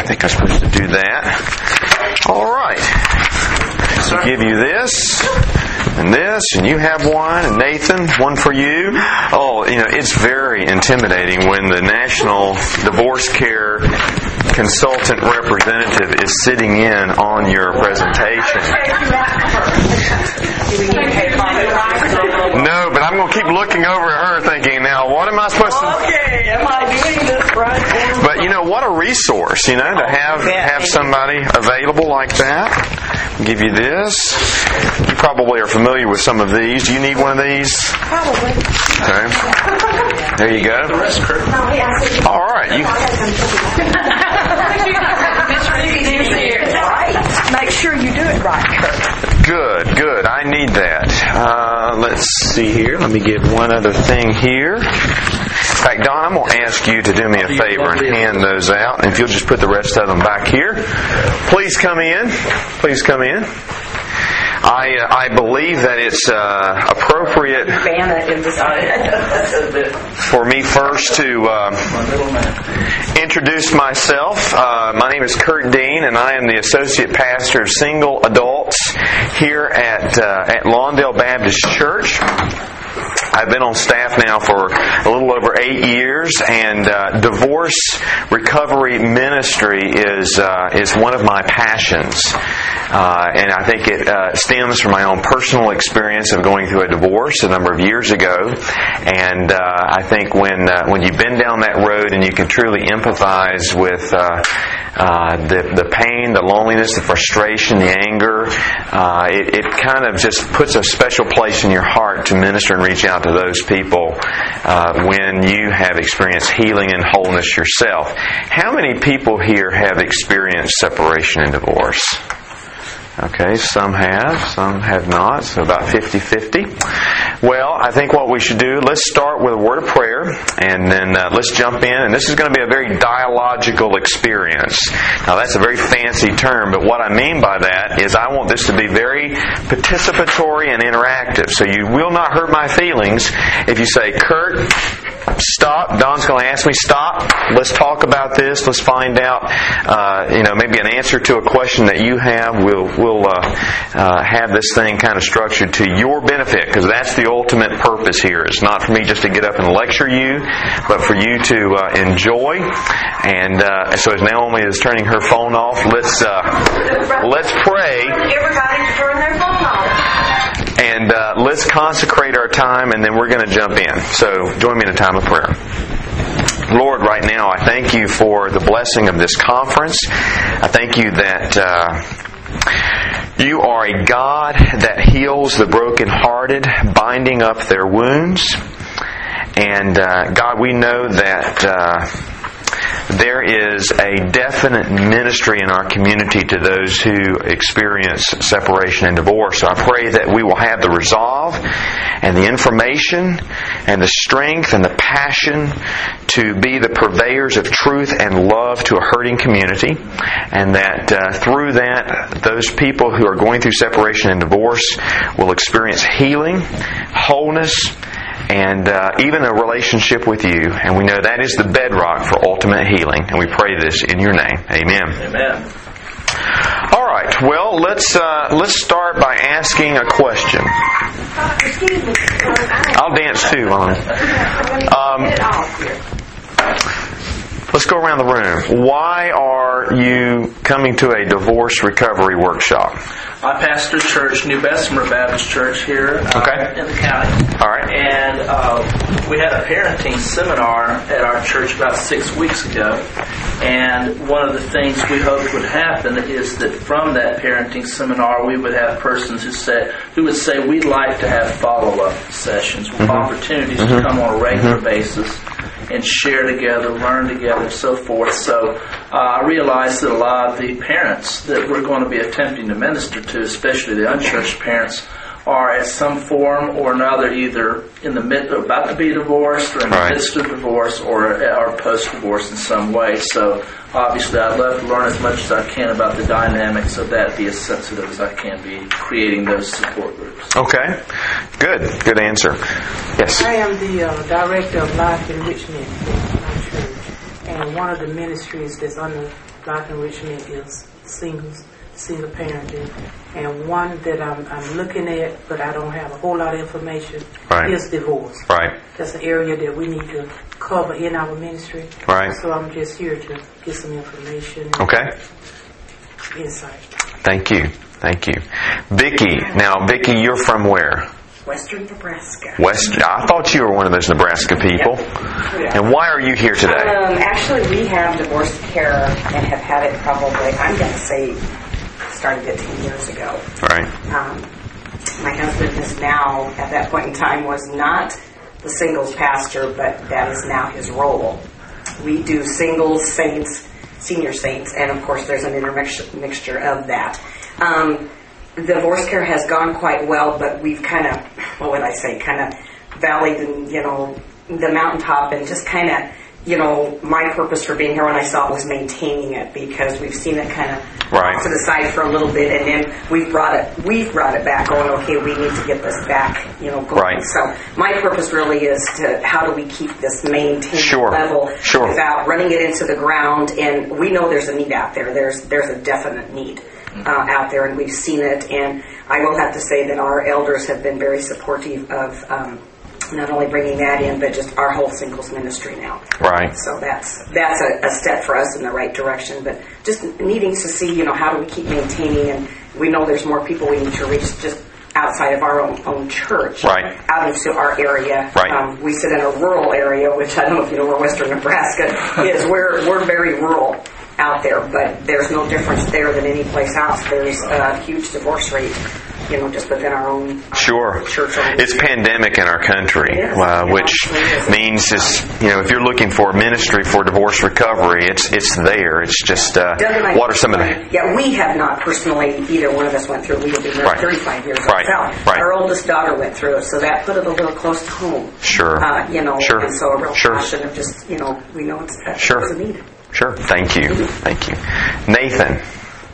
I think I'm supposed to do that. All right. So I'll give you this and this, and you have one, and Nathan, one for you. Oh, it's very intimidating when the National Divorce Care Consultant Representative is sitting in on your presentation. No, but I'm going to keep looking over at her thinking, now, what am I supposed to... Okay, am I doing this right? But, what a resource, to have somebody available like that. I'll give you this. You probably are familiar with some of these. Do you need one of these? Probably. Okay. There you go. All right. Make sure you do it right, Kurt. Good. I need that. Let's see here. Let me get one other thing here. In fact, Don, I'm going to ask you to do me a favor and hand those out. And if you'll just put the rest of them back here. Please come in. I believe that it's appropriate for me first to introduce myself. My name is Kurt Dean, and I am the Associate Pastor of Single Adults here at Lawndale Baptist Church. I've been on staff now for a little over 8 years, and divorce recovery ministry is one of my passions. And I think it stems from my own personal experience of going through a divorce a number of years ago. And I think when you've been down that road and you can truly empathize with the pain, the loneliness, the frustration, the anger, it kind of just puts a special place in your heart to minister and reach out to those people when you have experienced healing and wholeness yourself. How many people here have experienced separation and divorce? Okay, some have not, so about 50-50. Well, I think what we should do, let's start with a word of prayer, and then let's jump in, and this is going to be a very dialogical experience. Now, that's a very fancy term, but what I mean by that is I want this to be very participatory and interactive, so you will not hurt my feelings if you say, Kurt, stop. Don's going to ask me, stop. Let's talk about this. Let's find out, maybe an answer to a question that you have. We'll have this thing kind of structured to your benefit, because that's the ultimate purpose here. It's not for me just to get up and lecture you, but for you to enjoy. And so as Naomi is turning her phone off, let's pray. Everybody turn their phone off. And let's consecrate our time, and then we're going to jump in. So join me in a time of prayer. Lord, right now I thank you for the blessing of this conference. I thank you that you are a God that heals the brokenhearted, binding up their wounds. And God, we know that there is a definite ministry in our community to those who experience separation and divorce. So I pray that we will have the resolve and the information and the strength and the passion to be the purveyors of truth and love to a hurting community, and that through that, those people who are going through separation and divorce will experience healing, wholeness, and even a relationship with you. And we know that is the bedrock for ultimate healing. And we pray this in your name. Amen. Amen. All right. Well, let's start by asking a question. I'll dance too, Lonnie. Let's go around the room. Why are you coming to a divorce recovery workshop? I pastor a church, New Bessemer Baptist Church here in the county. All right. And we had a parenting seminar at our church about 6 weeks ago. And one of the things we hoped would happen is that from that parenting seminar, we would have persons who would say we'd like to have follow-up sessions, with opportunities to come on a regular basis and share together, learn together, so forth. So I realized that a lot of the parents that we're going to be attempting to minister to, especially the unchurched parents, are at some form or another either in the midst, about to be divorced, or in the midst of divorce, or post-divorce in some way. So obviously I'd love to learn as much as I can about the dynamics of that, be as sensitive as I can be creating those support groups. Okay. Good answer. Yes. I am the director of Life Enrichment at my church. And one of the ministries that's under Life Enrichment is single parenting, and one that I'm looking at, but I don't have a whole lot of information, is divorce. Right. That's an area that we need to cover in our ministry. Right. So I'm just here to get some information. Okay. Insight. Thank you. Vicki. Now, Vicki, you're from where? Western Nebraska. I thought you were one of those Nebraska people. Yeah. And why are you here today? Actually, we have divorce care and have had it probably, I'm going to say, started it 10 years ago. Right. My husband is now, at that point in time, was not the singles pastor, but that is now his role. We do singles, saints, senior saints, and of course there's an intermixture of that. Divorce care has gone quite well, but we've kind of valleyed and, the mountaintop, and just kind of, my purpose for being here when I saw it was maintaining it, because we've seen it kind of off to the side for a little bit, and then we've brought it back, going, okay, we need to get this back, going. Right. So my purpose really is to, how do we keep this maintained level without running it into the ground? And we know there's a need out there. There's a definite need out there, and we've seen it. And I will have to say that our elders have been very supportive of not only bringing that in, but just our whole singles ministry now. Right. So that's a step for us in the right direction. But just needing to see, how do we keep maintaining, and we know there's more people we need to reach just outside of our own church, out into our area. Right. We sit in a rural area, which I don't know if you know where Western Nebraska is. We're very rural out there, but there's no difference there than any place else. There's a huge divorce rate, just within our own church. It's pandemic in our country, which means just, if you're looking for ministry for divorce recovery, it's there. It's just, what are some of the... Yeah, we have not personally, either one of us went through it. We have been married 35 years ourselves. Our oldest daughter went through it, so that put it a little close to home. Sure. And so a real passion of just, we know it's a need. Sure. Thank you. Nathan.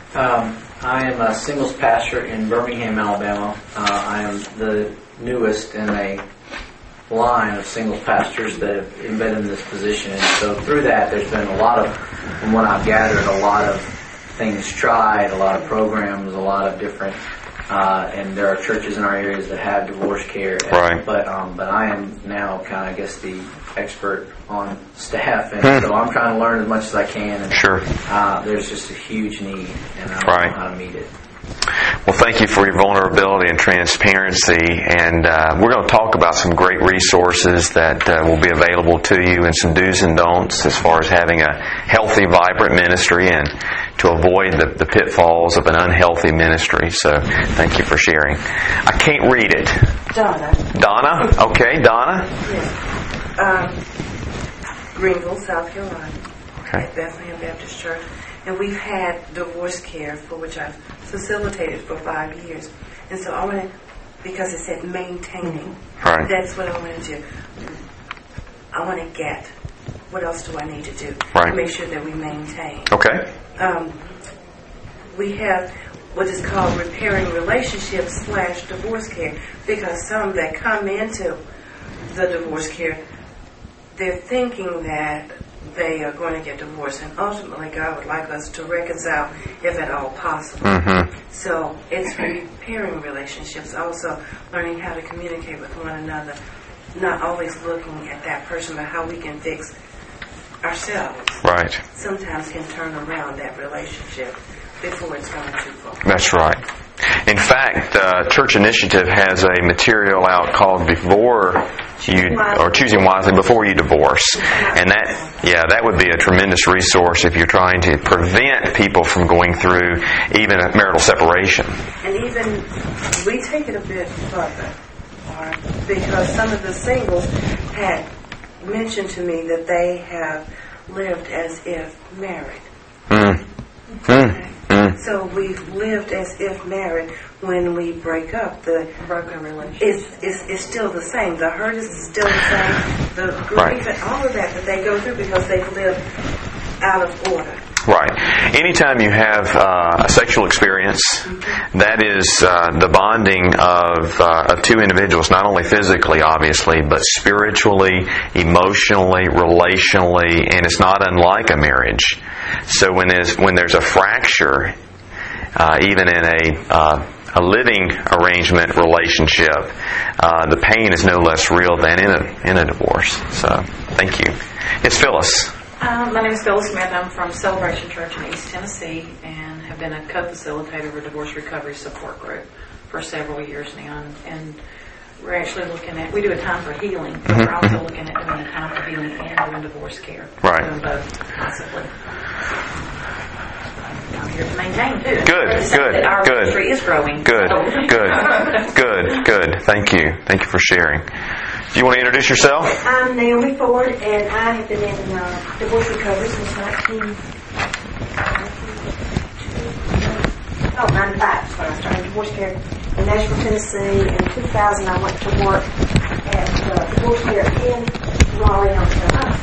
I am a singles pastor in Birmingham, Alabama. I am the newest in a line of singles pastors that have been in this position. And so through that, there's been from what I've gathered, a lot of things tried, a lot of programs, a lot of different, and there are churches in our areas that have divorce care. Right. But I am now kind of, the expert on staff, and so I'm trying to learn as much as I can. And there's just a huge need, and I don't know how to meet it. Well, thank you for your vulnerability and transparency, and we're going to talk about some great resources that will be available to you, and some do's and don'ts as far as having a healthy, vibrant ministry and to avoid the pitfalls of an unhealthy ministry. So thank you for sharing. I can't read it. Donna? Okay, Donna? Yes. Greenville, South Carolina, at Bethlehem Baptist Church. And we've had divorce care, for which I've facilitated for 5 years. And so because it said maintaining, that's what I want to do. I want to get, what else do I need to do to make sure that we maintain? Okay. We have what is called repairing relationships / divorce care, because some that come into the divorce care, they're thinking that they are going to get divorced, and ultimately God would like us to reconcile if at all possible. Mm-hmm. So it's repairing relationships, also learning how to communicate with one another, not always looking at that person, but how we can fix ourselves. Right. Sometimes can turn around that relationship before it's gone too far. That's right. In fact, Church Initiative has a material out called Choosing Wisely Before You Divorce. And that would be a tremendous resource if you're trying to prevent people from going through even a marital separation. And even, we take it a bit further, because some of the singles had mentioned to me that they have lived as if married. So we've lived as if married. When we break up, the broken relationship is still the same. The hurt is still the same. The grief and all of that they go through because they've lived out of order. Right. anytime you have a sexual experience, that is the bonding of two individuals, not only physically, obviously, but spiritually, emotionally, relationally, and it's not unlike a marriage. So when there's a fracture, even in a living arrangement relationship, the pain is no less real than in a divorce. So, thank you. Yes, Phyllis. My name is Phyllis Smith. I'm from Celebration Church in East Tennessee and have been a co-facilitator of a divorce recovery support group for several years now. And we're actually looking at, we do a time for healing, but we're also looking at doing a time for healing and doing divorce care. Right. Doing both, possibly. I'm here to maintain, too. Good. Our ministry is growing. Good. Thank you. Thank you for sharing. Do you want to introduce yourself? I'm Naomi Ford, and I have been in divorce recovery since 1995 is when I started divorce care in Nashville, Tennessee. In 2000, I went to work at divorce care in Raleigh, North Carolina.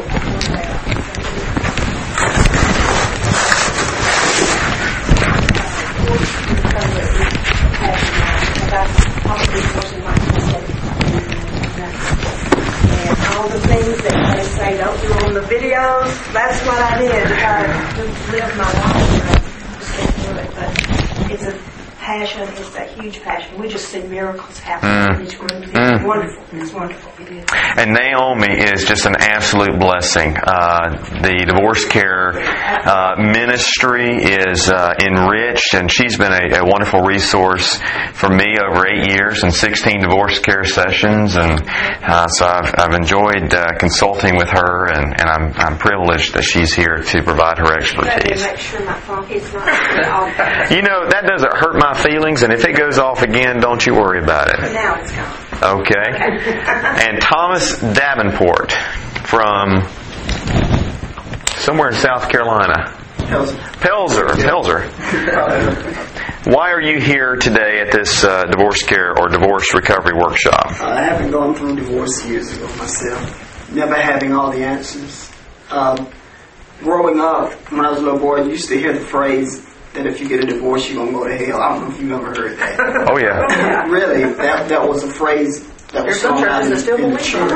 And all the things that they say don't do on the videos, that's what I did. I just lived my life. Just can't do it. But it's a passion. It's a huge passion. We just see miracles happen in each room. It's wonderful. It's wonderful. It is. And Naomi is just an absolute blessing. The divorce care ministry is enriched, and she's been a wonderful resource for me over 8 years and 16 divorce care sessions. And so I've enjoyed consulting with her, and I'm privileged that she's here to provide her expertise. Make sure my phone is not You know, that doesn't hurt my feelings, and if it goes off again, don't you worry about it. Now it's gone. Okay. And Thomas Davenport from somewhere in South Carolina. Pelzer. Why are you here today at this divorce care or divorce recovery workshop? I haven't gone through divorce years ago myself. Never having all the answers. Growing up, when I was a little boy, I used to hear the phrase that if you get a divorce, you're going to go to hell. I don't know if you've ever heard that. Oh, yeah. Really, that was a phrase that was thrown out in the church.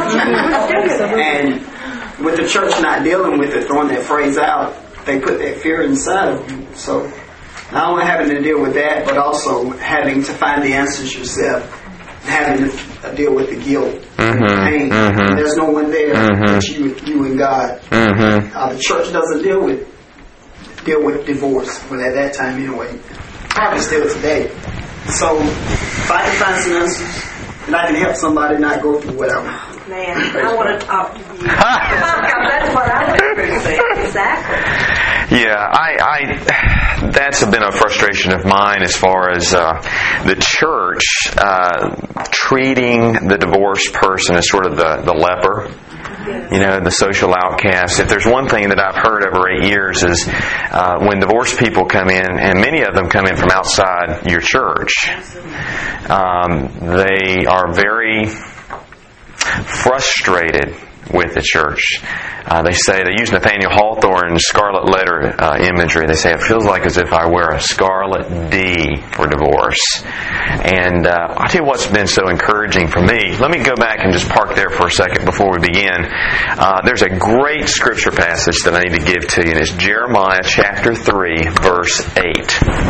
And with the church not dealing with it, throwing that phrase out, they put that fear inside of you. So not only having to deal with that, but also having to find the answers yourself, having to deal with the guilt and the pain. There's no one there but you and God. The church doesn't deal with divorce, but at that time anyway, probably still today. So if I can find some answers and I can help somebody not go through what I'm Man, I want to talk to you. That's what I want to say. Exactly. Yeah, that's been a frustration of mine as far as the church treating the divorced person as sort of the leper. You know, the social outcast. If there's one thing that I've heard over 8 years is when divorced people come in, and many of them come in from outside your church, they are very frustrated with the church. They use Nathaniel Hawthorne's scarlet letter imagery. They say it feels like as if I wear a scarlet D for divorce. And I'll tell you what's been so encouraging for me. Let me go back and just park there for a second before we begin. There's a great scripture passage that I need to give to you, and it's Jeremiah chapter 3, verse 8.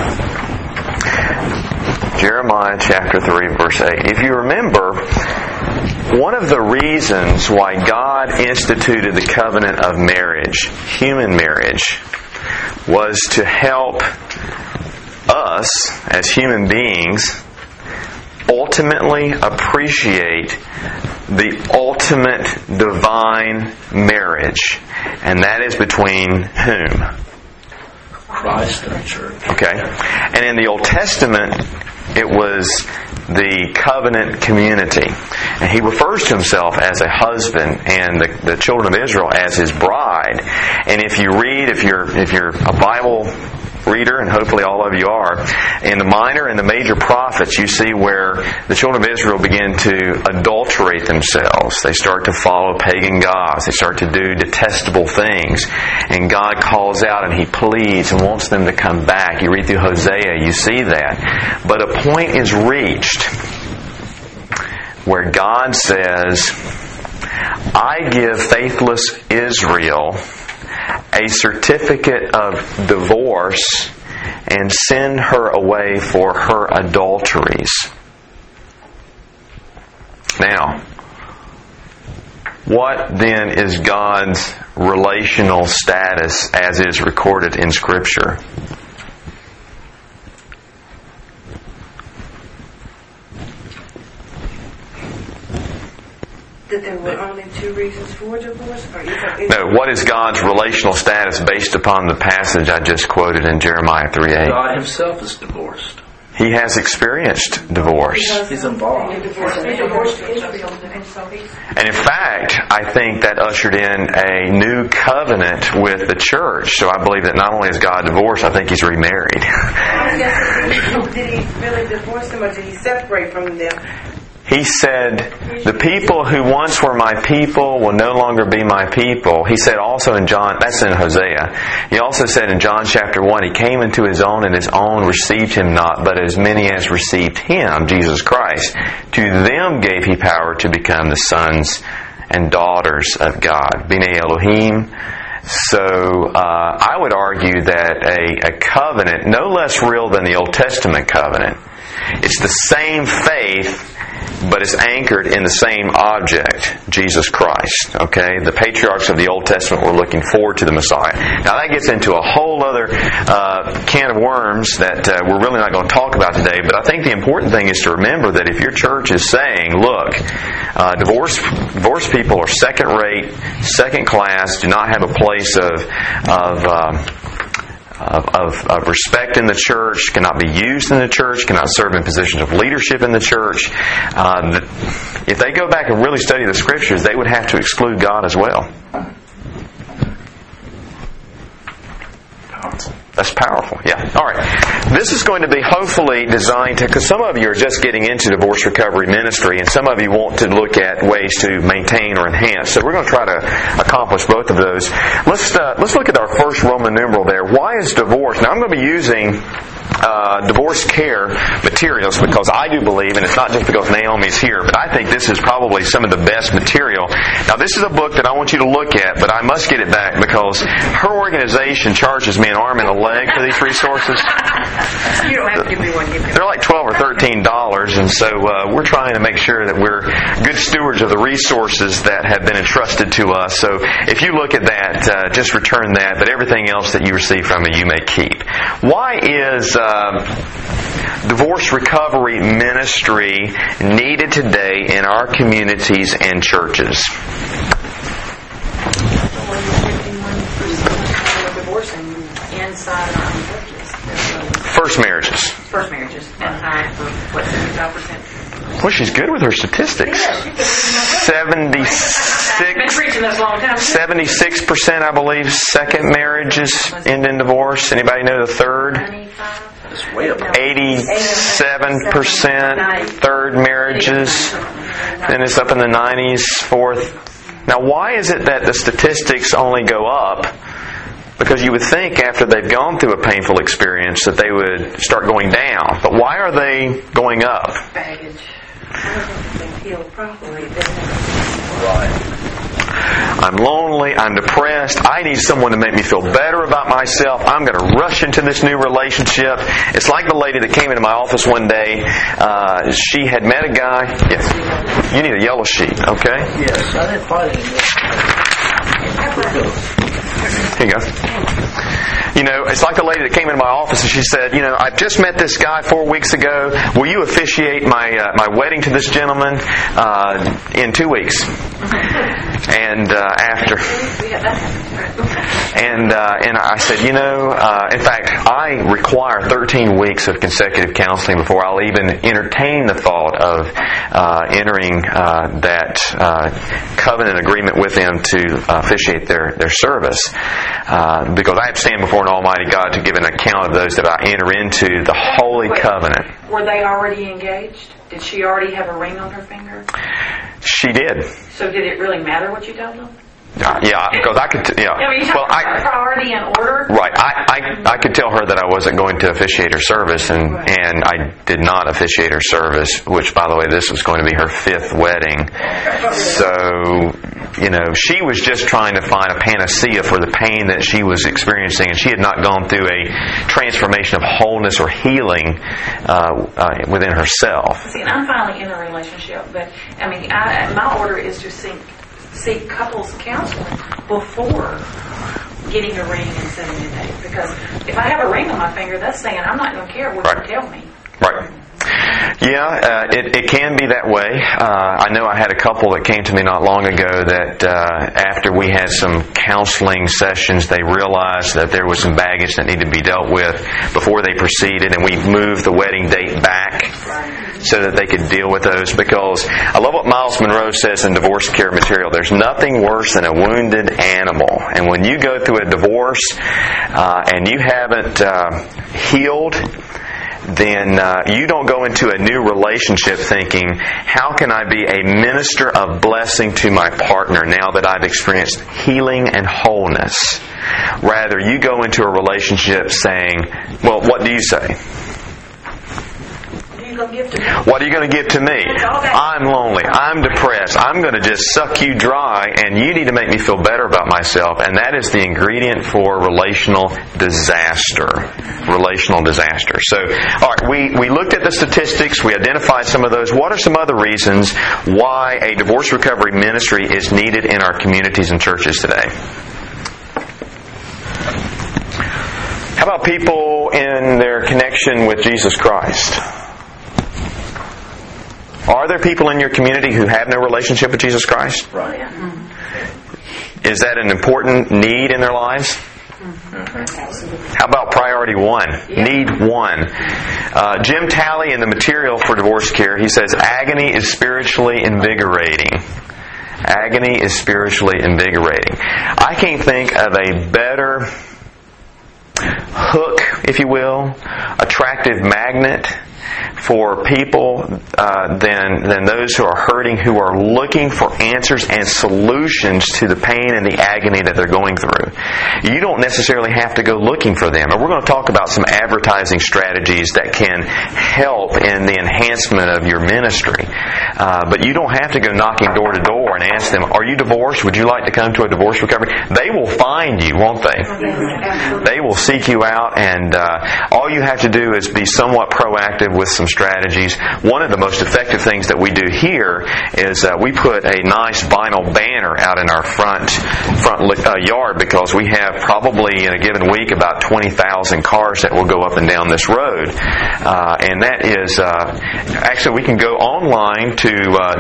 Jeremiah chapter 3, verse 8. If you remember, one of the reasons why God instituted the covenant of marriage, human marriage, was to help us as human beings ultimately appreciate the ultimate divine marriage. And that is between whom? Christ and the church. Okay. And in the Old Testament, It was the covenant community. And he refers to himself as a husband and the children of Israel as his bride. And if you're a Bible reader, and hopefully all of you are, in the minor and the major prophets, you see where the children of Israel begin to adulterate themselves. They start to follow pagan gods. They start to do detestable things. And God calls out and He pleads and wants them to come back. You read through Hosea, you see that. But a point is reached where God says, I give faithless Israel a certificate of divorce and send her away for her adulteries. Now, what then is God's relational status as is recorded in Scripture? That there were only two reasons for divorce? No, what is God's relational status based upon the passage I just quoted in Jeremiah 3:8? God Himself is divorced. He has experienced divorce. He's involved. And in fact, I think that ushered in a new covenant with the church. So I believe that not only is God divorced, I think He's remarried. Did He really divorce them, or did He separate from them? He said, the people who once were my people will no longer be my people. He said also in John, that's in Hosea. He also said in John chapter 1, He came into His own and His own received Him not, but as many as received Him, Jesus Christ, to them gave He power to become the sons and daughters of God. B'nai Elohim. So I would argue that a covenant, no less real than the Old Testament covenant, it's the same faith, but it's anchored in the same object, Jesus Christ. Okay? The patriarchs of the Old Testament were looking forward to the Messiah. Now that gets into a whole other can of worms that we're really not going to talk about today, but I think the important thing is to remember that if your church is saying, look, divorced people are second rate, second class, do not have a place of respect in the church, cannot be used in the church, cannot serve in positions of leadership in the church. If they go back and really study the Scriptures, they would have to exclude God as well. That's powerful. Yeah. All right. This is going to be hopefully designed to, because some of you are just getting into divorce recovery ministry, and some of you want to look at ways to maintain or enhance. So we're going to try to accomplish both of those. Let's look at our first Roman numeral there. Why is divorce? Now I'm going to be using divorce care materials because I do believe, and it's not just because Naomi's here, but I think this is probably some of the best material. Now this is a book that I want you to look at, but I must get it back because her organization charges me an arm and a leg for these resources. You don't have to give me one. They're like $12 or $13, and so we're trying to make sure that we're good stewards of the resources that have been entrusted to us. So if you look at that, just return that, but everything else that you receive from me, you may keep. Why is divorce recovery ministry needed today in our communities and churches? Divorcing inside our own churches. First marriages. First marriages. And high for, 75%? Well, she's good with her statistics. 76%, I believe, second marriages end in divorce. Anybody know the third? 87% third marriages. Then it's up in the 90s, fourth. Now, why is it that the statistics only go up? Because you would think after they've gone through a painful experience that they would start going down. But why are they going up? Baggage. I don't think they heal properly. Right. I'm lonely, I'm depressed, I need someone to make me feel better about myself, I'm going to rush into this new relationship. It's like the lady that came into my office one day, she had met a guy. Yes. You need a yellow sheet, okay? Yes, I didn't find it. Here you go. It's like the lady that came into my office and she said, I've just met this guy 4 weeks ago. Will you officiate my wedding to this gentleman in 2 weeks? And after, and I said, in fact, I require 13 weeks of consecutive counseling before I'll even entertain the thought of entering that covenant agreement with them to officiate their service, because I have to stand before an Almighty God to give an account of those that I enter into the holy covenant. Were they already engaged? Did she already have a ring on her finger? She did. So did it really matter what you told them? Yeah, because I could. Priority and order. Right, I could tell her that I wasn't going to officiate her service, and I did not officiate her service. Which, by the way, this was going to be her 5th wedding. So, she was just trying to find a panacea for the pain that she was experiencing, and she had not gone through a transformation of wholeness or healing within herself. See, and I'm finally in a relationship, but my order is to seek couples counseling before getting a ring and setting a date. Because if I have a ring on my finger, that's saying I'm not going to care what you tell me. Right. Yeah, it can be that way. I know I had a couple that came to me not long ago that after we had some counseling sessions, they realized that there was some baggage that needed to be dealt with before they proceeded, and we moved the wedding date back so that they could deal with those. Because I love what Miles Monroe says in Divorce Care Material. There's nothing worse than a wounded animal. And when you go through a divorce and you haven't healed, then you don't go into a new relationship thinking, how can I be a minister of blessing to my partner now that I've experienced healing and wholeness? Rather, you go into a relationship saying, well, what do you say? What are you going to give to me? I'm lonely. I'm depressed. I'm going to just suck you dry, and you need to make me feel better about myself. And that is the ingredient for relational disaster. Relational disaster. So, all right, we looked at the statistics. We identified some of those. What are some other reasons why a divorce recovery ministry is needed in our communities and churches today? How about people in their connection with Jesus Christ? Are there people in your community who have no relationship with Jesus Christ? Right. Is that an important need in their lives? How about priority 1? Need 1. Jim Talley in the material for divorce care, he says, agony is spiritually invigorating. Agony is spiritually invigorating. I can't think of a better hook, if you will, attractive magnet for people than those who are hurting, who are looking for answers and solutions to the pain and the agony that they're going through. You don't necessarily have to go looking for them. And we're going to talk about some advertising strategies that can help in the enhancement of your ministry. But you don't have to go knocking door to door and ask them, are you divorced? Would you like to come to a divorce recovery? They will find you, won't they? They will seek you out, and all you have to do is be somewhat proactive with some strategies. One of the most effective things that we do here is we put a nice vinyl banner out in our front yard, because we have probably in a given week about 20,000 cars that will go up and down this road. And that is, actually we can go online to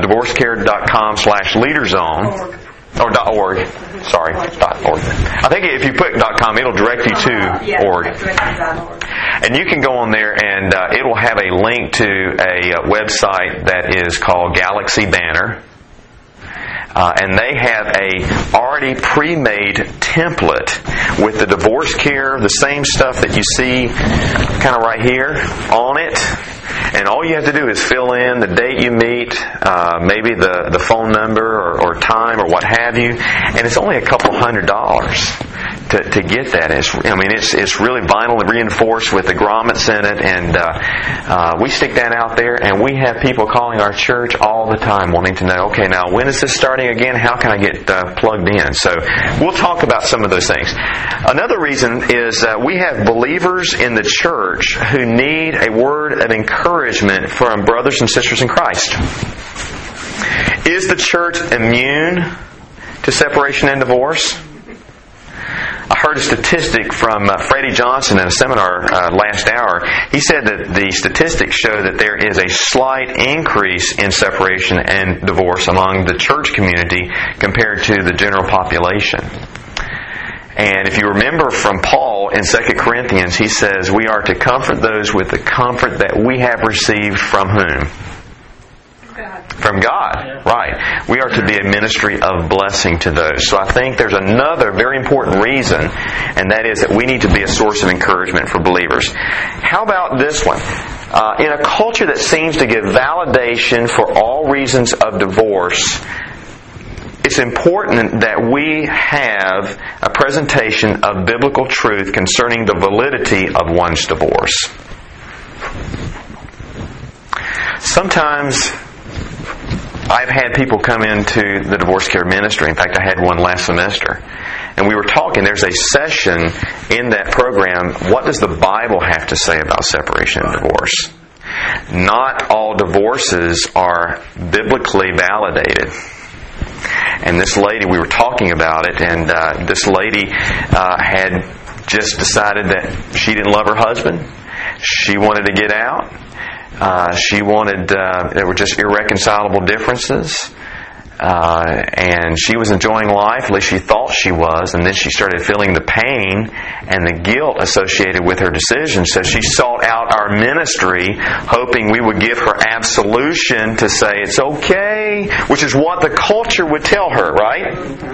divorcecare.com/leaderzone. Or .org. Sorry, .org. I think if you put .com, it'll direct you to .org. And you can go on there, and it will have a link to a website that is called Galaxy Banner. And they have a already pre-made template with the divorce care, the same stuff that you see kind of right here on it. And all you have to do is fill in the date you meet, maybe the phone number or time or what have you, and it's only a couple $100 to get that. It's really vinyl reinforced with the grommets in it, and we stick that out there, and we have people calling our church all the time wanting to know, okay, now when is this starting again? How can I get plugged in? So we'll talk about some of those things. Another reason is we have believers in the church who need a word of encouragement from brothers and sisters in Christ. Is the church immune to separation and divorce? I heard a statistic from Freddie Johnson in a seminar last hour. He said that the statistics show that there is a slight increase in separation and divorce among the church community compared to the general population. And if you remember from Paul in 2 Corinthians, he says we are to comfort those with the comfort that we have received from whom? From God. Yeah. Right. We are to be a ministry of blessing to those. So I think there's another very important reason, and that is that we need to be a source of encouragement for believers. How about this one? In a culture that seems to give validation for all reasons of divorce, it's important that we have a presentation of biblical truth concerning the validity of one's divorce. Sometimes I've had people come into the divorce care ministry. In fact, I had one last semester. And we were talking, there's a session in that program, what does the Bible have to say about separation and divorce? Not all divorces are biblically validated. And this lady, we were talking about it, and this lady had just decided that she didn't love her husband. She wanted to get out. She wanted, there were just irreconcilable differences. And she was enjoying life, at least she thought she was, and then she started feeling the pain and the guilt associated with her decision. So she sought out our ministry, hoping we would give her absolution to say it's okay, which is what the culture would tell her, right?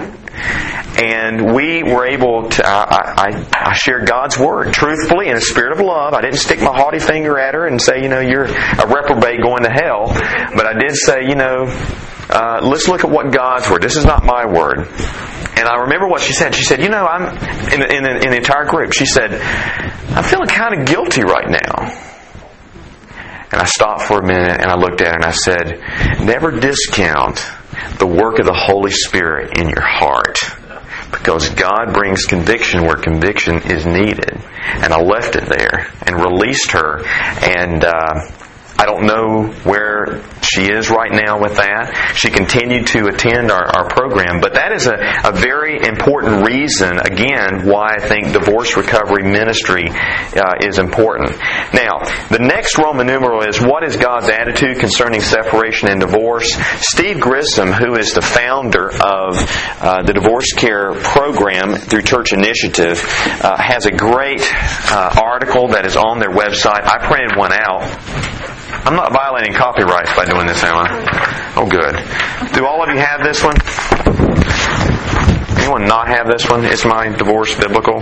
And we were able to, I shared God's Word truthfully in a spirit of love. I didn't stick my haughty finger at her and say, you're a reprobate going to hell. But I did say, let's look at what God's Word. This is not my word. And I remember what she said. She said, I'm in the entire group. She said, I'm feeling kind of guilty right now. And I stopped for a minute and I looked at her and I said, never discount the work of the Holy Spirit in your heart, because God brings conviction where conviction is needed. And I left it there and released her. And I don't know where she is right now with that. She continued to attend our program. But that is a very important reason, again, why I think divorce recovery ministry is important. Now, the next Roman numeral is, what is God's attitude concerning separation and divorce? Steve Grissom, who is the founder of the divorce care program through Church Initiative, has a great article that is on their website. I printed one out. I'm not violating copyrights by doing this, am I? Oh, good. Do all of you have this one? Anyone not have this one? Is my divorce biblical?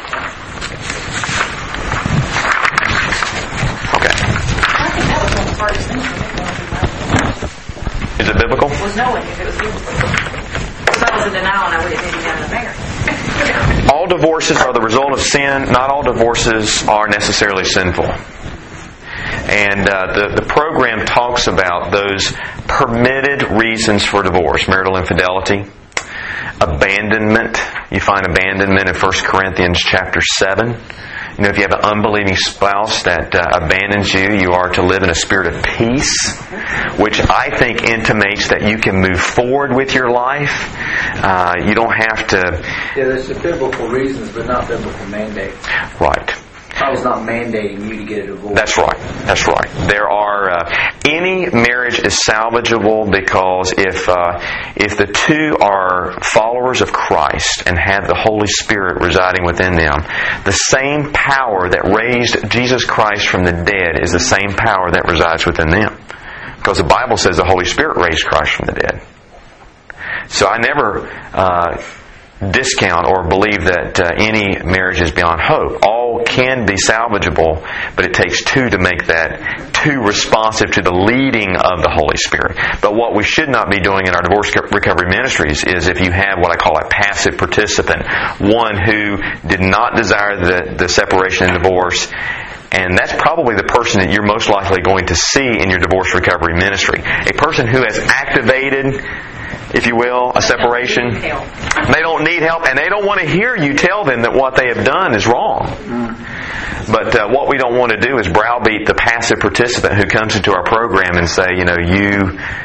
Okay. I think that was one of the hardest things for me. Is it biblical? Was knowing if it was biblical. Because I was in denial and I wouldn't need to get a marriage. All divorces are the result of sin. Not all divorces are necessarily sinful. And the program talks about those permitted reasons for divorce: marital infidelity, abandonment. You find abandonment in 1 Corinthians chapter 7. If you have an unbelieving spouse that abandons you, you are to live in a spirit of peace, which I think intimates that you can move forward with your life. You don't have to... Yeah, there's the biblical reasons, but not biblical mandate. Right. I was not mandating you to get a divorce. That's right. That's right. There are any marriage is salvageable, because if the two are followers of Christ and have the Holy Spirit residing within them, the same power that raised Jesus Christ from the dead is the same power that resides within them, because the Bible says the Holy Spirit raised Christ from the dead. So I never discount or believe that any marriage is beyond hope. All can be salvageable, but it takes two to make that two responsive to the leading of the Holy Spirit. But what we should not be doing in our divorce recovery ministries is, if you have what I call a passive participant, one who did not desire the separation and divorce, and that's probably the person that you're most likely going to see in your divorce recovery ministry. A person who has activated, if you will, a separation. They don't need help, and they don't want to hear you tell them that what they have done is wrong. But what we don't want to do is browbeat the passive participant who comes into our program and say,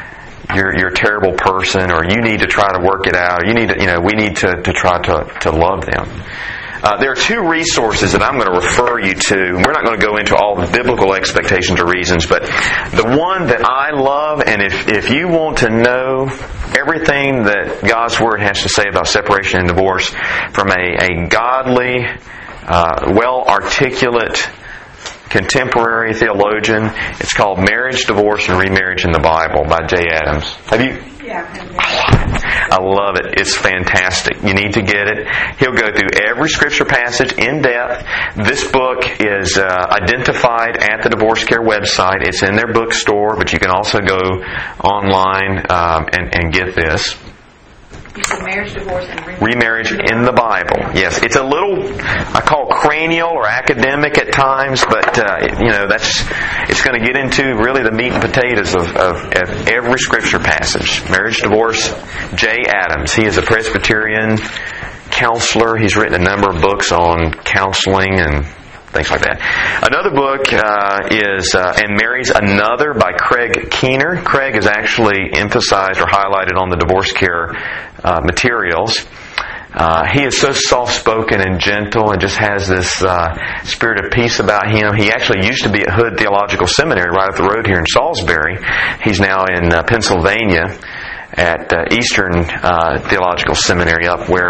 you're a terrible person, or you need to try to work it out, or we need to try to love them. There are two resources that I'm going to refer you to. We're not going to go into all the biblical expectations or reasons, but the one that I love, and if you want to know everything that God's Word has to say about separation and divorce from a godly, well-articulate, contemporary theologian, it's called Marriage, Divorce, and Remarriage in the Bible by Jay Adams. Have you? Yeah. I love it. It's fantastic. You need to get it. He'll go through every scripture passage in depth. This book is identified at the Divorce Care website. It's in their bookstore, but you can also go online and get this. You said marriage, divorce, and remarriage in the Bible. Yes, it's a little, I call cranial or academic at times, but it's going to get into really the meat and potatoes of every scripture passage. Marriage, divorce. Jay Adams. He is a Presbyterian counselor. He's written a number of books on counseling and things like that. Another book is And Marries Another by Craig Keener. Craig is actually emphasized or highlighted on the Divorce Care materials. He is so soft-spoken and gentle and just has this spirit of peace about him. He actually used to be at Hood Theological Seminary right up the road here in Salisbury. He's now in Pennsylvania at Eastern Theological Seminary up where...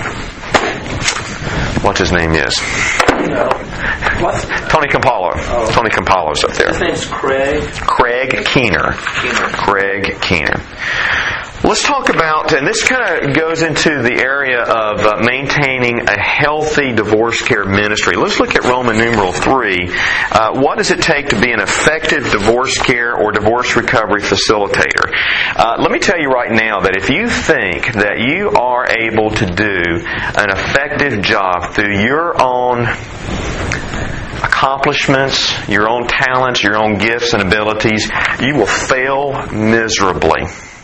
what his name is? Tony Campolo. Oh. Tony Campolo's up there. His name's Craig. Craig Keener. Craig Keener. Let's talk about, and this kind of goes into the area of maintaining a healthy divorce care ministry. Let's look at Roman numeral 3. What does it take to be an effective divorce care or divorce recovery facilitator? Let me tell you right now that if you think that you are able to do an effective job through your own accomplishments, your own talents, your own gifts and abilities, you will fail miserably.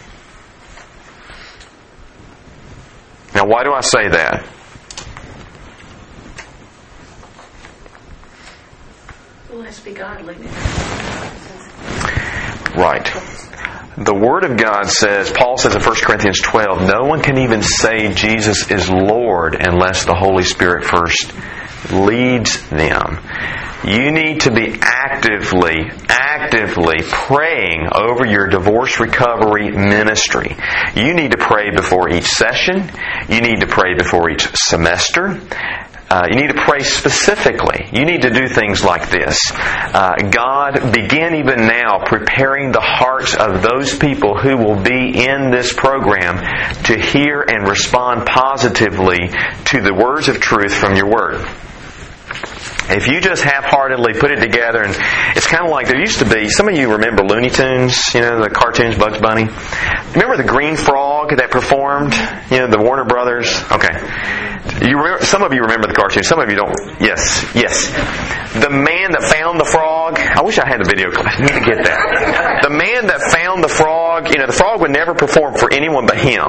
Now, why do I say that? Well, let's be godly. Right. The Word of God says, Paul says in 1 Corinthians 12, no one can even say Jesus is Lord unless the Holy Spirit first leads them. You need to be actively praying over your divorce recovery ministry. You need to pray before each session. You need to pray before each semester. You need to pray specifically. You need to do things like this. God, begin even now preparing the hearts of those people who will be in this program to hear and respond positively to the words of truth from your Word. If you just half-heartedly put it together, and it's kind of like there used to be, some of you remember Looney Tunes, the cartoons, Bugs Bunny. Remember the green frog that performed, the Warner Brothers? Okay. Some of you remember the cartoon, some of you don't. Yes. The man that found the frog, I wish I had the video clip. I need to get that. The man that found the frog, the frog would never perform for anyone but him.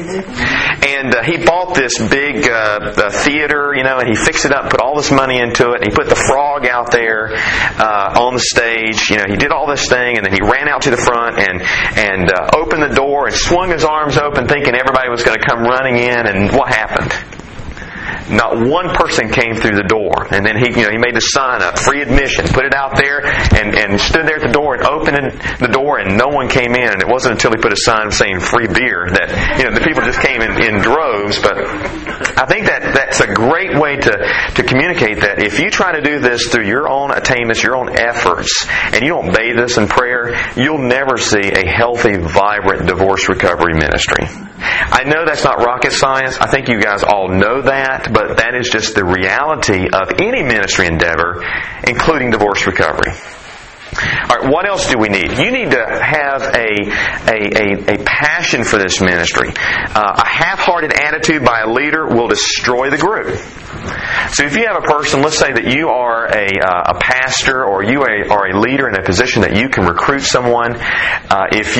And he bought this big theater, and he fixed it up, put all this money into it. He put the frog out there on the stage. He did all this thing, and then he ran out to the front and opened the door and swung his arms open, thinking everybody was going to come running in. And what happened? Not one person came through the door. And then he made the sign up, free admission, put it out there, and stood there at the door and opened the door, and no one came in. And it wasn't until he put a sign saying free beer that the people just came in droves. But I think that's a great way to communicate that if you try to do this through your own attainments, your own efforts, and you don't bathe this in prayer, you'll never see a healthy, vibrant divorce recovery ministry. I know that's not rocket science. I think you guys all know that, but that is just the reality of any ministry endeavor, including divorce recovery. All right, what else do we need? You need to have a passion for this ministry. A half-hearted attitude by a leader will destroy the group. So if you have a person, let's say that you are a pastor or you are a leader in a position that you can recruit someone, if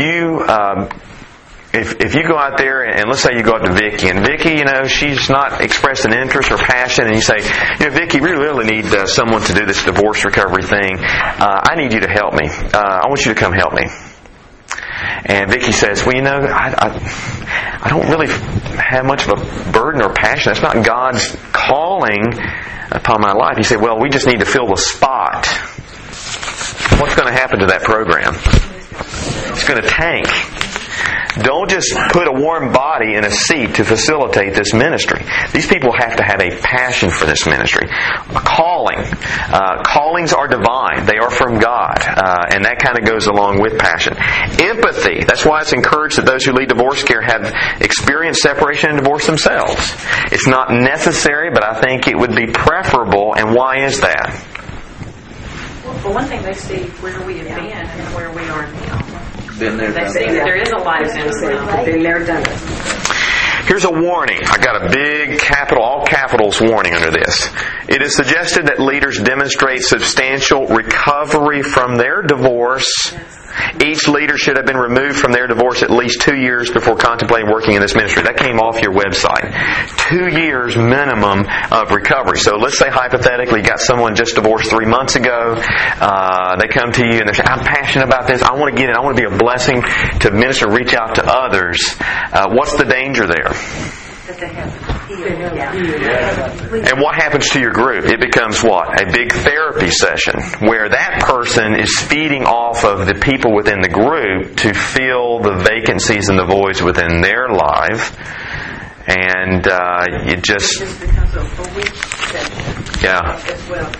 you go out there and let's say you go up to Vicki, and Vicki, she's not expressed an interest or passion, and you say, Vicki, we really need someone to do this divorce recovery thing. I need you to help me. I want you to come help me. And Vicki says, well, I don't really have much of a burden or passion. That's not God's calling upon my life. He said, well, we just need to fill the spot. What's going to happen to that program? It's going to tank. Don't just put a warm body in a seat to facilitate this ministry. These people have to have a passion for this ministry. A calling. Callings are divine. They are from God. And that kind of goes along with passion. Empathy. That's why it's encouraged that those who lead divorce care have experienced separation and divorce themselves. It's not necessary, but I think it would be preferable. And why is that? Well, for one thing, they see where we have been and where we are now. Been there, they see that there is a life in us. Been there, done it. Here's a warning. I got a big capital, all capitals warning under this. It is suggested that leaders demonstrate substantial recovery from their divorce. Each leader should have been removed from their divorce at least 2 years before contemplating working in this ministry. That came off your website. 2 years minimum of recovery. So let's say hypothetically you got someone just divorced 3 months ago. They come to you and they say, I'm passionate about this. I want to get in. I want to be a blessing to minister, reach out to others. What's the danger there? That they have healed. And what happens to your group? It becomes what? A big therapy session where that person is feeding off of the people within the group to fill the vacancies and the voids within their life. And it just becomes a weak session. Yeah. As well.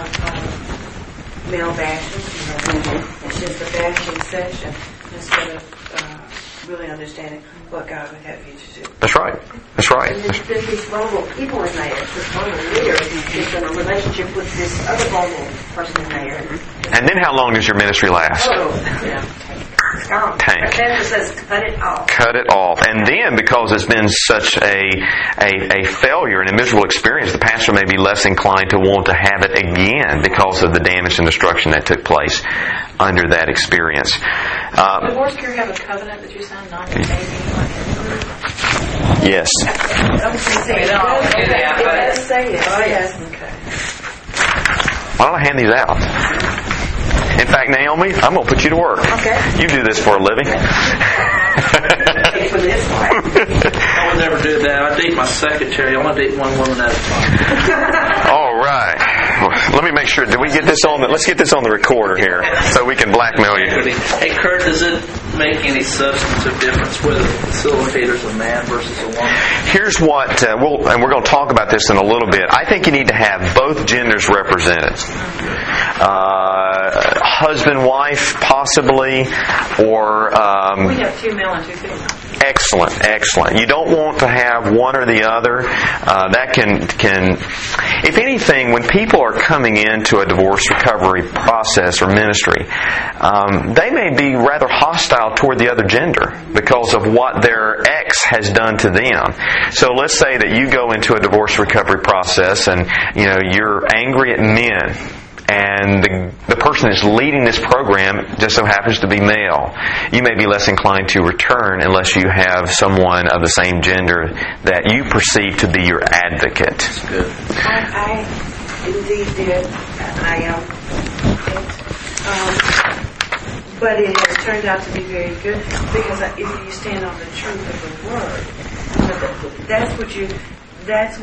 Male bashing. It's just a bashing session instead of really understanding what God would have you to do. That's right. That's right. And there's these vulnerable people in there. This vulnerable leader is in a relationship with this other vulnerable person in there. And then how long does your ministry last? Tank. Then it says cut it off. Cut it off. And then, because it's been such a failure and a miserable experience, the pastor may be less inclined to want to have it again because of the damage and destruction that took place under that experience. Divorce care have a covenant that you signed non-containing? Yes. Why don't I hand these out? In fact, Naomi, I'm going to put you to work. Okay. You do this for a living. I would never do that. I date my secretary. I want to date one woman at a time. All right. Let me make sure. Did we get this on? Let's get this on the recorder here so we can blackmail you. Hey, Kurt, does it make any substantive difference whether the facilitator's a man versus a woman? Here's what, and we're going to talk about this in a little bit. I think you need to have both genders represented. Husband, wife, possibly, or... we have 2 male and 2 female. Excellent, excellent. You don't want to have one or the other. That can, if anything, when people are coming into a divorce recovery process or ministry, they may be rather hostile toward the other gender because of what their ex has done to them. So let's say that you go into a divorce recovery process and you're angry at men. And the person that's leading this program just so happens to be male. You may be less inclined to return unless you have someone of the same gender that you perceive to be your advocate. That's good. I indeed did. I am. But it has turned out to be very good because if you stand on the truth of the word, that's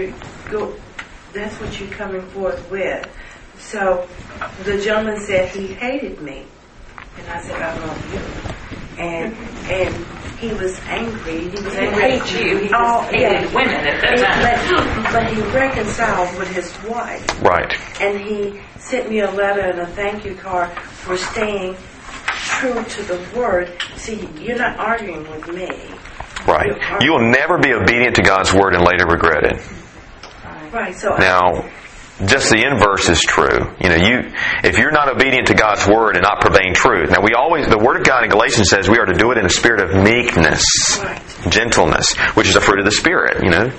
what you're coming forth with. So the gentleman said he hated me, and I said I love you, and he was angry. He was angry at you. He hated women at that time. But he reconciled with his wife. Right. And he sent me a letter and a thank you card for staying true to the word. See, you're not arguing with me. Right. You will never be obedient to God's word and later regret it. Right. So now, just the inverse is true. If you're not obedient to God's word and not purveying truth. Now the word of God in Galatians says we are to do it in a spirit of meekness, gentleness, which is a fruit of the Spirit,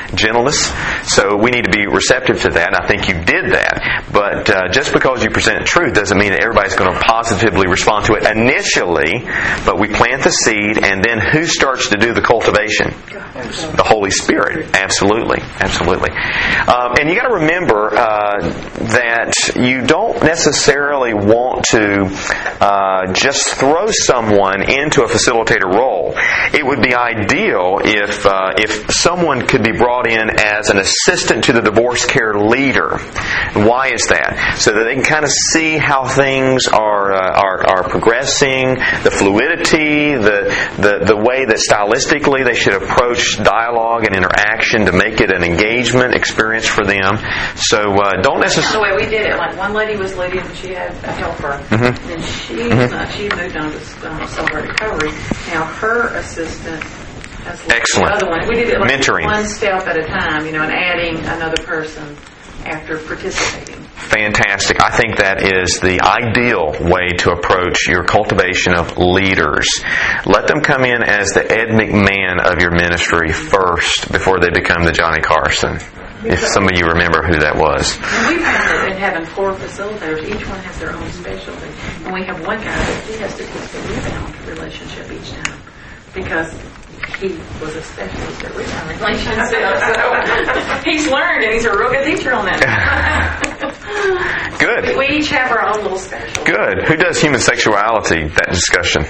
gentleness. So we need to be receptive to that, and I think you did that. But just because you present truth doesn't mean that everybody's going to positively respond to it initially, but we plant the seed, and then who starts to do the cultivation? The Holy Spirit. Absolutely. Absolutely. And you got to remember that you don't necessarily want to just throw someone into a facilitator role. It would be ideal if someone could be brought in as an assistant to the divorce care leader. Why is that? So that they can kind of see how things are progressing, the fluidity, the way that stylistically they should approach dialogue and interaction to make it an engagement experience for them. So don't necessarily... The way we did it, like one lady was leading and she had a helper, and she moved on to sober recovery. Now her assistant has excellent. The other one. We did it like mentoring. One step at a time, and adding another person after participating. Fantastic. I think that is the ideal way to approach your cultivation of leaders. Let them come in as the Ed McMahon of your ministry first before they become the Johnny Carson. If some of you remember who that was. And we've had in having 4 facilitators, each one has their own specialty. And we have one guy that he has to teach the rebound relationship each time because he was a specialist at rebound relationships. So he's learned, and he's a real good teacher on that. Good. We each have our own little specialty. Good. Who does human sexuality, that discussion?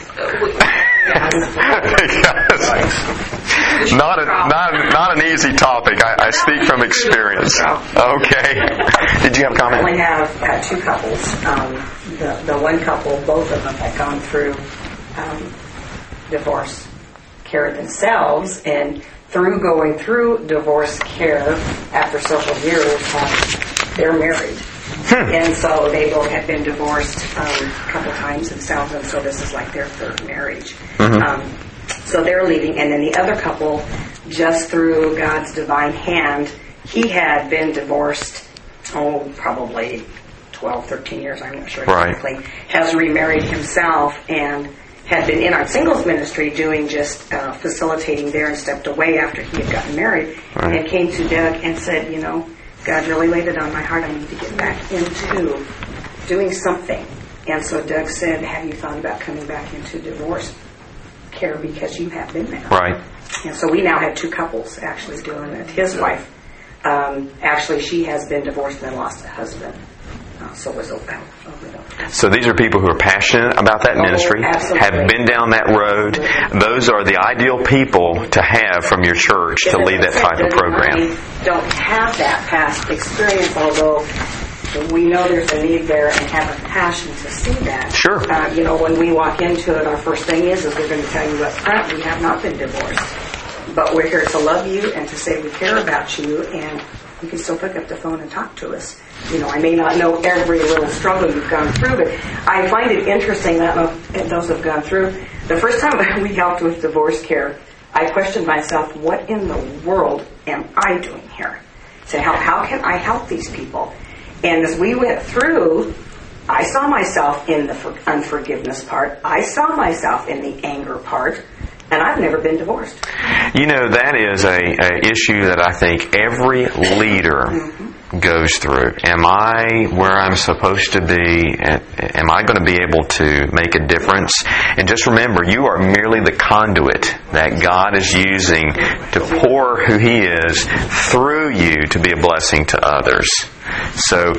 Not an easy topic. I speak from experience. Okay. Did you have a comment? I only have 2 couples. The one couple, both of them had gone through divorce care themselves, and through going through divorce care after several years, they're married. And so they both had been divorced a couple times themselves, and so this is like their 3rd marriage. So they're leaving, and then the other couple, just through God's divine hand, he had been divorced, probably 12, 13 years, I'm not sure exactly, has remarried himself and had been in our singles ministry doing just facilitating there, and stepped away after he had gotten married, and came to Doug and said, God really laid it on my heart, I need to get back into doing something. And so Doug said, have you thought about coming back into divorce care, because you have been there? Right. And so we now have 2 couples actually doing it. His wife, actually she has been divorced and then lost a husband. So was a widow. So these are people who are passionate about that ministry, have been down that road. Those are the ideal people to have from your church to lead that type of program. We don't have that past experience, although we know there's a need there and have a passion to see that. Sure. When we walk into it, our first thing is we're going to tell you up front, we have not been divorced. But we're here to love you and to say we care about you, and you can still pick up the phone and talk to us. I may not know every little struggle you've gone through, but I find it interesting that those who have gone through. The first time we helped with divorce care, I questioned myself, what in the world am I doing here? How can I help these people? And as we went through, I saw myself in the unforgiveness part. I saw myself in the anger part. And I've never been divorced. That is a issue that I think every leader goes through. Am I where I'm supposed to be? Am I going to be able to make a difference? And just remember, you are merely the conduit that God is using to pour who He is through you to be a blessing to others. So,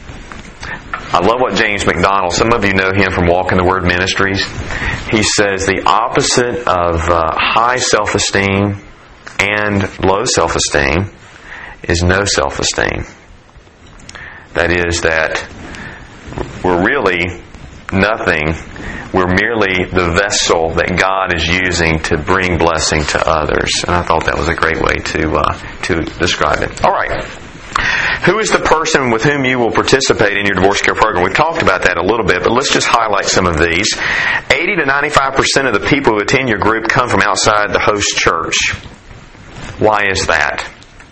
I love what James McDonald, some of you know him from Walk in the Word Ministries. He says the opposite of high self-esteem and low self-esteem is no self-esteem. That is that we're really nothing. We're merely the vessel that God is using to bring blessing to others. And I thought that was a great way to describe it. All right. Who is the person with whom you will participate in your divorce care program? We've talked about that a little bit, but let's just highlight some of these. 80 to 95% of the people who attend your group come from outside the host church. Why is that?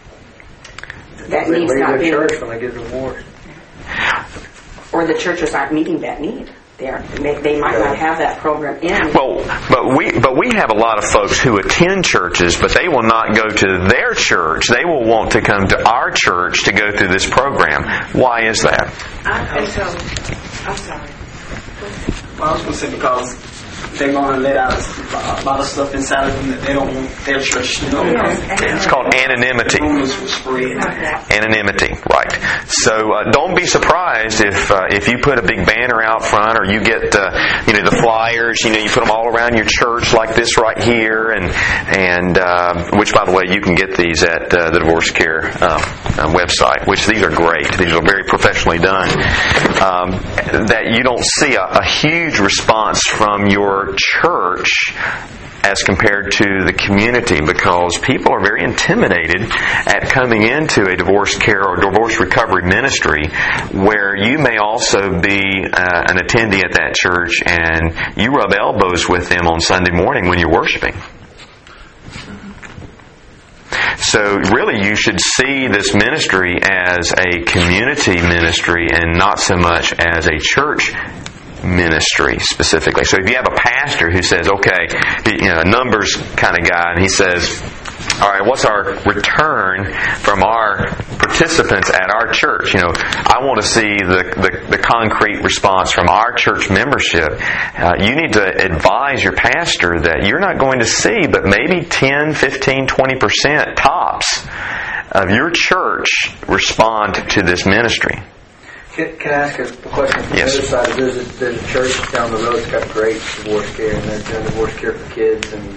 That needs not be church when they get divorced. Or the churches aren't meeting that need. Yeah, they might not have that program in. Well, but we have a lot of folks who attend churches, but they will not go to their church. They will want to come to our church to go through this program. Why is that? I'm sorry. Well, I was going to say because they're going to let out a lot of stuff inside of them that they don't want their church to know. It's called anonymity. Rumors will spread. Anonymity, right. So don't be surprised if you put a big banner out front, or you get the flyers. You put them all around your church like this right here, and which, by the way, you can get these at the Divorce Care website. Which these are great. These are very professionally done. That you don't see a huge response from your church as compared to the community, because people are very intimidated at coming into a divorce care or divorce recovery ministry where you may also be an attendee at that church and you rub elbows with them on Sunday morning when you're worshiping. So really you should see this ministry as a community ministry and not so much as a church ministry specifically. So if you have a pastor who says, okay, a numbers kind of guy, and he says, all right, what's our return from our participants at our church? I want to see the concrete response from our church membership. You need to advise your pastor that you're not going to see but maybe 10, 15, 20% tops of your church respond to this ministry. Can I ask a question from the other side? There's a church down the road that's got great divorce care, and they're doing divorce care for kids. And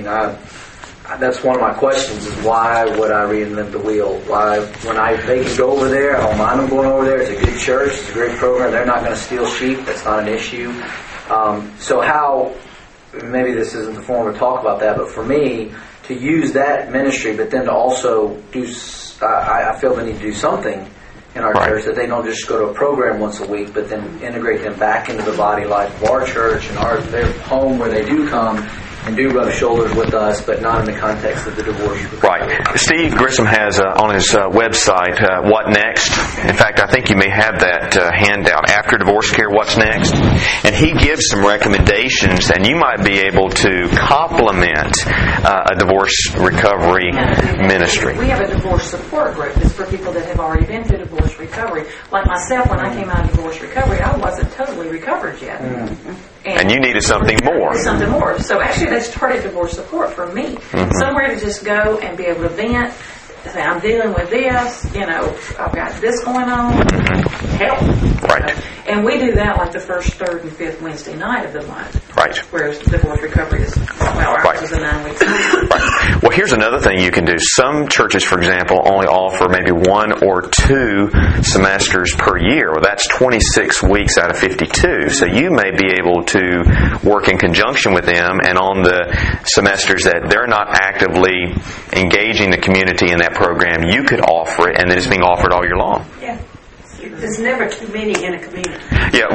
that's one of my questions: is why would I reinvent the wheel? Why, when they can go over there, I don't mind them going over there. It's a good church, it's a great program. They're not going to steal sheep. That's not an issue. So how? Maybe this isn't the forum to talk about that, but for me to use that ministry, but then to also do, I feel they need to do something in our church, that they don't just go to a program once a week, but then integrate them back into the body life of our church and their home where they do come and do rub shoulders with us, but not in the context of the divorce. Right. Steve Grissom has on his website, What Next? In fact, I think you may have that handout, After Divorce Care, What's Next? And he gives some recommendations, and you might be able to complement a divorce recovery ministry. We have a divorce support group. It's for people that have already been through divorce recovery. Like myself, when I came out of divorce recovery, I wasn't totally recovered yet. And you needed something more. Something more. So actually they started divorce support for me. Somewhere to just go and be able to vent, say, I'm dealing with this, I've got this going on, help. Right. And we do that like the first, third, and fifth Wednesday night of the month. Right. Whereas divorce recovery is, ours is a 9 weeks. Right. Well, here's another thing you can do. Some churches, for example, only offer maybe 1 or 2 semesters per year. Well, that's 26 weeks out of 52. So you may be able to work in conjunction with them, and on the semesters that they're not actively engaging the community in that program, you could offer it, and then it's being offered all year long. Yeah. There's never too many in a community. Yeah,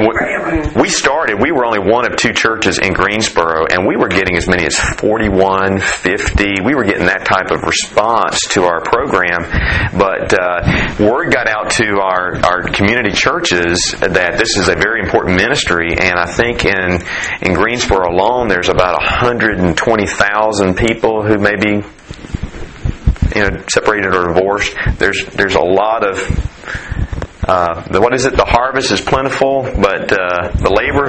we were only one of 2 churches in Greensboro, and we were getting as many as 41, 50. We were getting that type of response to our program. But word got out to our community churches that this is a very important ministry, and I think in Greensboro alone there's about 120,000 people who may be separated or divorced. There's a lot of what is it? The harvest is plentiful, but the labor.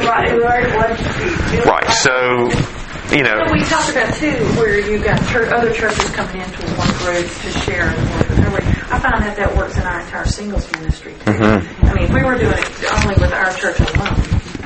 Right. So, We talked about too, where you've got other churches coming into one group to share in the recovery. I found that works in our entire singles ministry too. I mean, if we were doing it only with our church alone,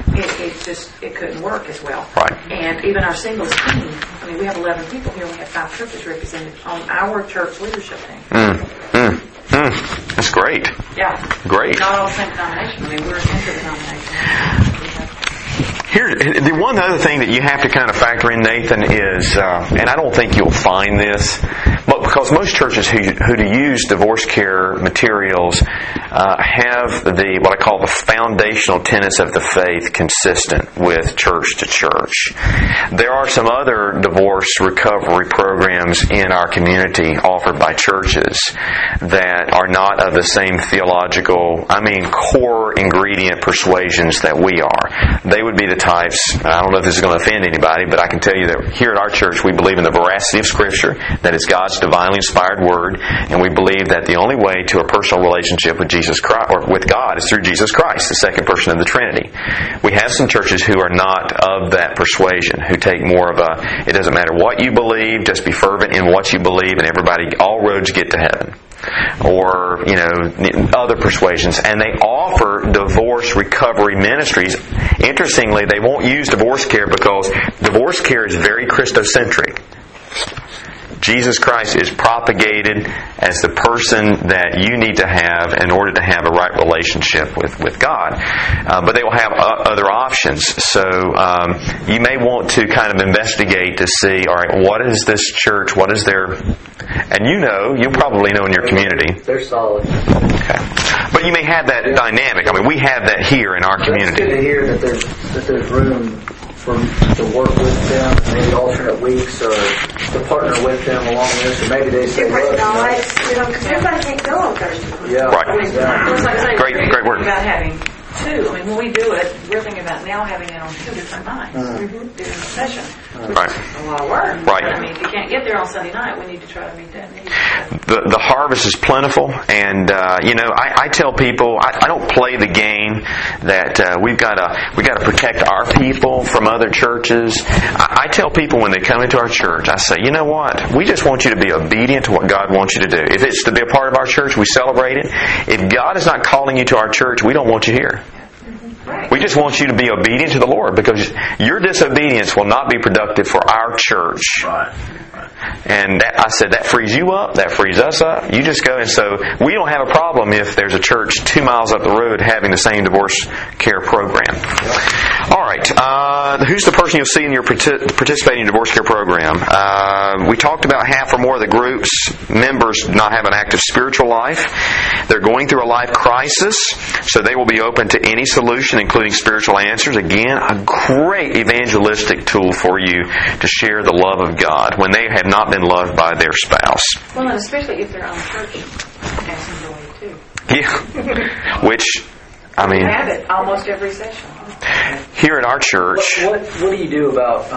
it couldn't work as well. Right. And even our singles team, we have 11 people here. We have 5 churches represented on our church leadership team. That's great. Yeah. Great. Not all the same denomination. We're into the denomination. Here, the one other thing that you have to kind of factor in, Nathan, is, and I don't think you'll find this, but because most churches who use divorce care materials have what I call the foundational tenets of the faith consistent with church to church. There are some other divorce recovery programs in our community offered by churches that are not of the same theological, core ingredient persuasions that we are. They would be the types, I don't know if this is going to offend anybody, but I can tell you that here at our church we believe in the veracity of Scripture, that it's God's divinely inspired Word, and we believe that the only way to a personal relationship with Jesus Christ, or with God, is through Jesus Christ, the second person of the Trinity. We have some churches who are not of that persuasion, who take more of it doesn't matter what you believe, just be fervent in what you believe, and all roads get to heaven. Or, other persuasions. And they offer divorce recovery ministries. Interestingly, they won't use divorce care because divorce care is very Christocentric. Jesus Christ is propagated as the person that you need to have in order to have a right relationship with God. But they will have other options. So you may want to kind of investigate to see, all right, what is this church? What is their... And you'll probably know in your community. They're solid. Okay. But you may have that dynamic. We have that here in our community. It's good to hear that there's room to work with them, maybe alternate weeks, or to partner with them along this, or maybe they say, different nights, because everybody can't go on Thursday. Yeah. Right. Great work. About having two. When we do it, we're thinking about now having it on 2 different nights during the session. Which is a lot of work. Right. If you can't get there on Sunday night, we need to try to meet that need. The harvest is plentiful, and I tell people I don't play the game that we got to protect our people from other churches. I tell people when they come into our church, I say, you know what? We just want you to be obedient to what God wants you to do. If it's to be a part of our church, we celebrate it. If God is not calling you to our church, we don't want you here. We just want you to be obedient to the Lord, because your disobedience will not be productive for our church. And I said, that frees you up, that frees us up. You just go. And so we don't have a problem if there's a church 2 miles up the road having the same divorce care program. All right. Who's the person you'll see in your participating divorce care program? We talked about half or more of the group's members do not have an active spiritual life. They're going through a life crisis, so they will be open to any solution, including spiritual answers. Again, a great evangelistic tool for you to share the love of God when they have not been loved by their spouse. Well, and especially if they're on church, that's enjoyed too. Yeah. Which, we have it almost every session. Here at our church. What do you do about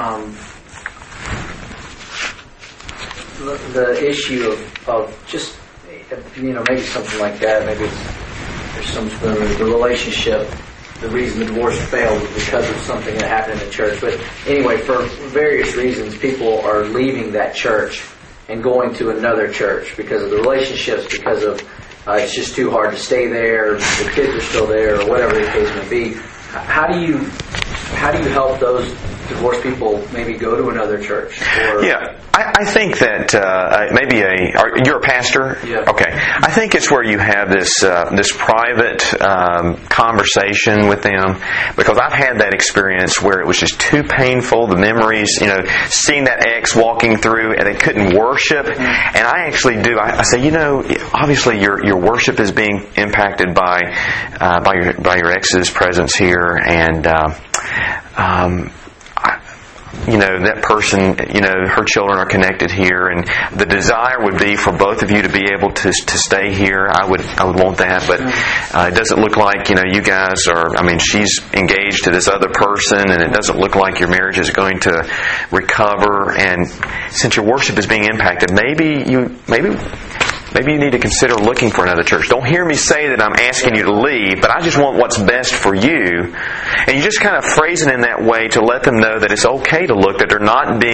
the issue of just, maybe something like that? Maybe there's something, the relationship, the reason the divorce failed was because of something that happened in the church. But anyway, for various reasons, people are leaving that church and going to another church because of the relationships, because of it's just too hard to stay there, the kids are still there, or whatever the case may be. How do you help those divorced people maybe go to another church? Yeah, I think that you're a pastor? Yeah. Okay. I think it's where you have this private conversation with them, because I've had that experience where it was just too painful, the memories, seeing that ex walking through and they couldn't worship. And I actually do. I say, obviously your worship is being impacted by your ex's presence here, and that person, her children are connected here, and the desire would be for both of you to be able to stay here. I would want that, but it doesn't look like, you guys are, she's engaged to this other person, and it doesn't look like your marriage is going to recover, and since your worship is being impacted, maybe you need to consider looking for another church. Don't hear me say that I'm asking you to leave, but I just want what's best for you. And you just kind of phrase it in that way to let them know that it's okay to look, that they're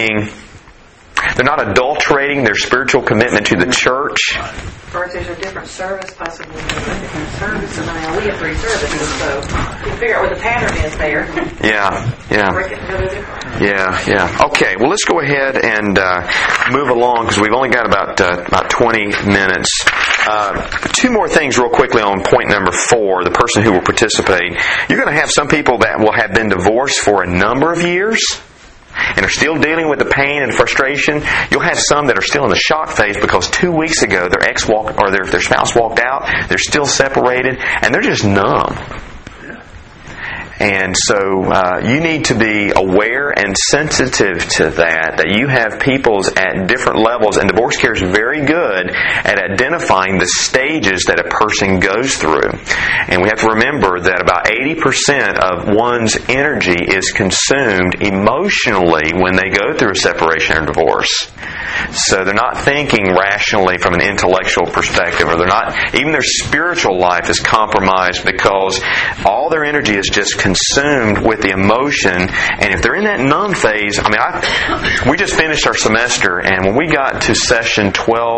not adulterating their spiritual commitment to the church. Or if there's a different service, possibly a different service, and I only have 3 services, so you can figure out what the pattern is there. Yeah. Break it really different. Yeah. Okay, well, let's go ahead and move along, because we've only got about 20 minutes. 2 more things real quickly on point number 4, the person who will participate. You're going to have some people that will have been divorced for a number of years. and are still dealing with the pain and frustration. You'll have some that are still in the shock phase because 2 weeks ago their their spouse walked out, they're still separated, and they're just numb. And so you need to be aware and sensitive to that you have people at different levels, and divorce care is very good at identifying the stages that a person goes through. And we have to remember that about 80% of one's energy is consumed emotionally when they go through a separation or divorce. So they're not thinking rationally from an intellectual perspective, or even their spiritual life is compromised because all their energy is just consumed with the emotion. And if they're in that numb phase, we just finished our semester, and when we got to session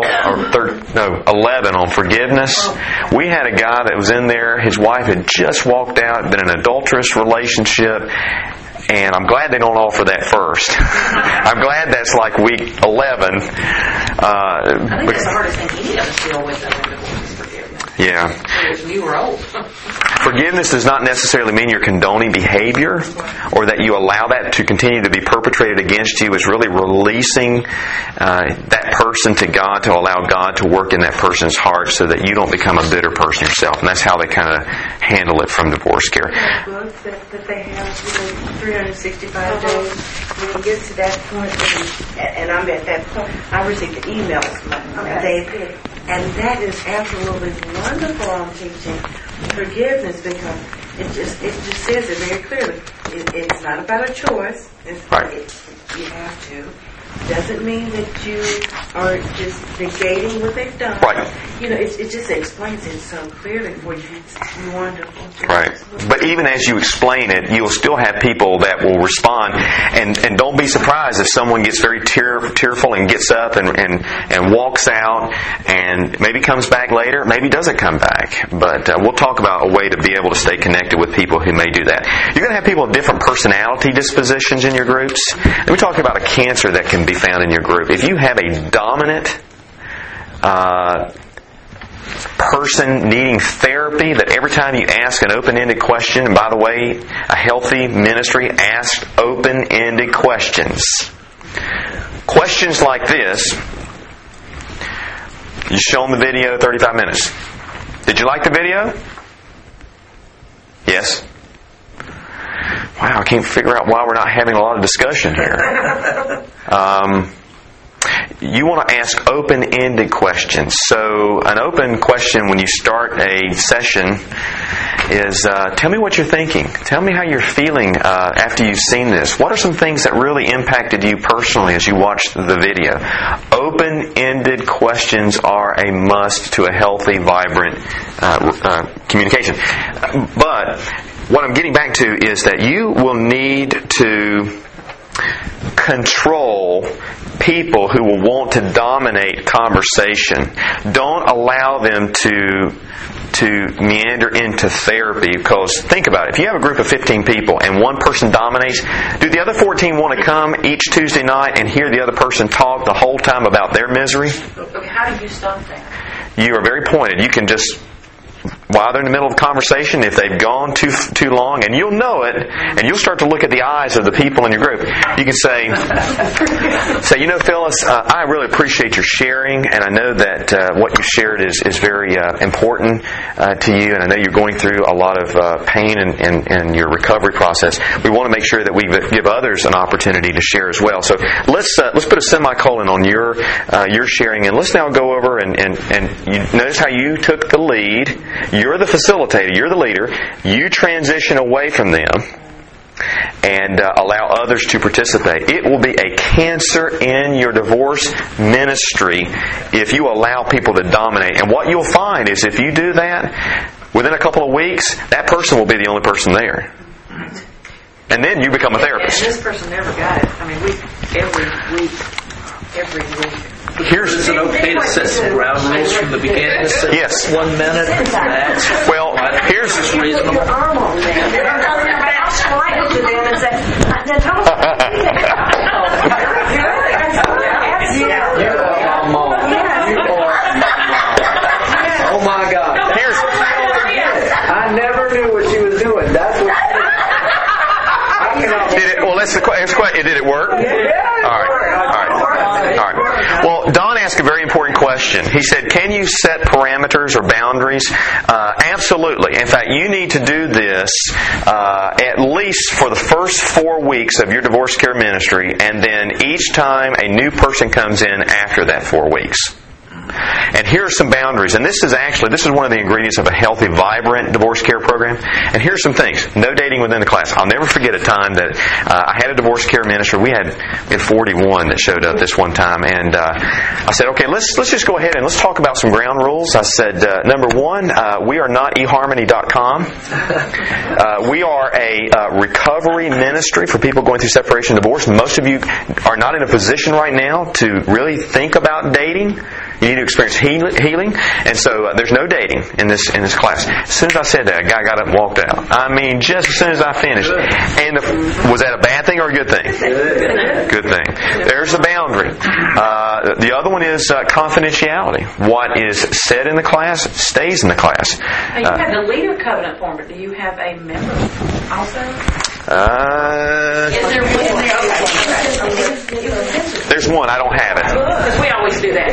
11 on forgiveness, we had a guy that was in there. His wife had just walked out, been in an adulterous relationship. And I'm glad they don't offer that first. I'm glad that's like week 11. I think that's the hardest thing any of us deal with in divorce is forgiveness. Yeah. Because you were old. Forgiveness does not necessarily mean you're condoning behavior or that you allow that to continue to be perpetrated against you. It's really releasing that person to God, to allow God to work in that person's heart so that you don't become a bitter person yourself. And that's how they kind of handle it from divorce care. Books that they have, 365 days. When it gets to that point, and I'm at that point, I receive the emails David, and that is absolutely wonderful on teaching forgiveness, because it just says it very clearly. It's not about a choice. You have to. Doesn't mean that you are just negating what they've done. Right. It just explains it so clearly for you. It's wonderful. Right. But even as you explain it, you'll still have people that will respond. And don't be surprised if someone gets very tearful and gets up and walks out and maybe comes back later, maybe doesn't come back. But we'll talk about a way to be able to stay connected with people who may do that. You're going to have people with different personality dispositions in your groups. Let me talk about a cancer that can be found in your group. If you have a dominant person needing therapy, that every time you ask an open-ended question, and by the way, a healthy ministry asks open-ended questions. Questions like this. You show them the video, 35 minutes. Did you like the video? Yes? Wow, I can't figure out why we're not having a lot of discussion here. You want to ask open-ended questions. So an open question when you start a session is, tell me what you're thinking. Tell me how you're feeling after you've seen this. What are some things that really impacted you personally as you watched the video? Open-ended questions are a must to a healthy, vibrant communication. But what I'm getting back to is that you will need to control people who will want to dominate conversation. Don't allow them to meander into therapy, because think about it. If you have a group of 15 people and one person dominates, do the other 14 want to come each Tuesday night and hear the other person talk the whole time about their misery? Okay, how do you stop that? You are very pointed. You can just, while they're in the middle of a conversation, if they've gone too long, and you'll know it, and you'll start to look at the eyes of the people in your group. You can say, Phyllis, I really appreciate your sharing, and I know that what you shared is very important to you, and I know you're going through a lot of pain in your recovery process. We want to make sure that we give others an opportunity to share as well. So let's put a semicolon on your sharing, and let's now go over and you notice how you took the lead. You're the facilitator. You're the leader. You transition away from them and allow others to participate. It will be a cancer in your divorce ministry if you allow people to dominate. And what you'll find is if you do that, within a couple of weeks, that person will be the only person there. And then you become a therapist. And this person never got it. Every week. Is it okay to set some ground rules from the beginning? Yes. 1 minute. Well, here's reasonable. Your arm on them. They're going to explain to them and say, Oh my God. I never knew what she was doing. That's what. ask a question. Did it work? Yeah. All right. Well, Don asked a very important question. He said, can you set parameters or boundaries? Absolutely. In fact, you need to do this at least for the first 4 weeks of your divorce care ministry, and then each time a new person comes in after that 4 weeks. And here are some boundaries. And this is one of the ingredients of a healthy, vibrant divorce care program. And here's some things. No dating within the class. I'll never forget a time that I had a divorce care minister. We had 41 that showed up this one time. And I said, okay, let's just go ahead and let's talk about some ground rules. I said, number one, we are not eHarmony.com. We are a recovery ministry for people going through separation and divorce. Most of you are not in a position right now to really think about dating. You need to experience healing, and so there's no dating in this class. As soon as I said that, a guy got up and walked out. I mean, just as soon as I finished. And was that a bad thing or a good thing? Good thing. There's the boundary. The other one is confidentiality. What is said in the class stays in the class. Now, you have the leader covenant form, but do you have a member also? There's one. I don't have it. Because we always do that.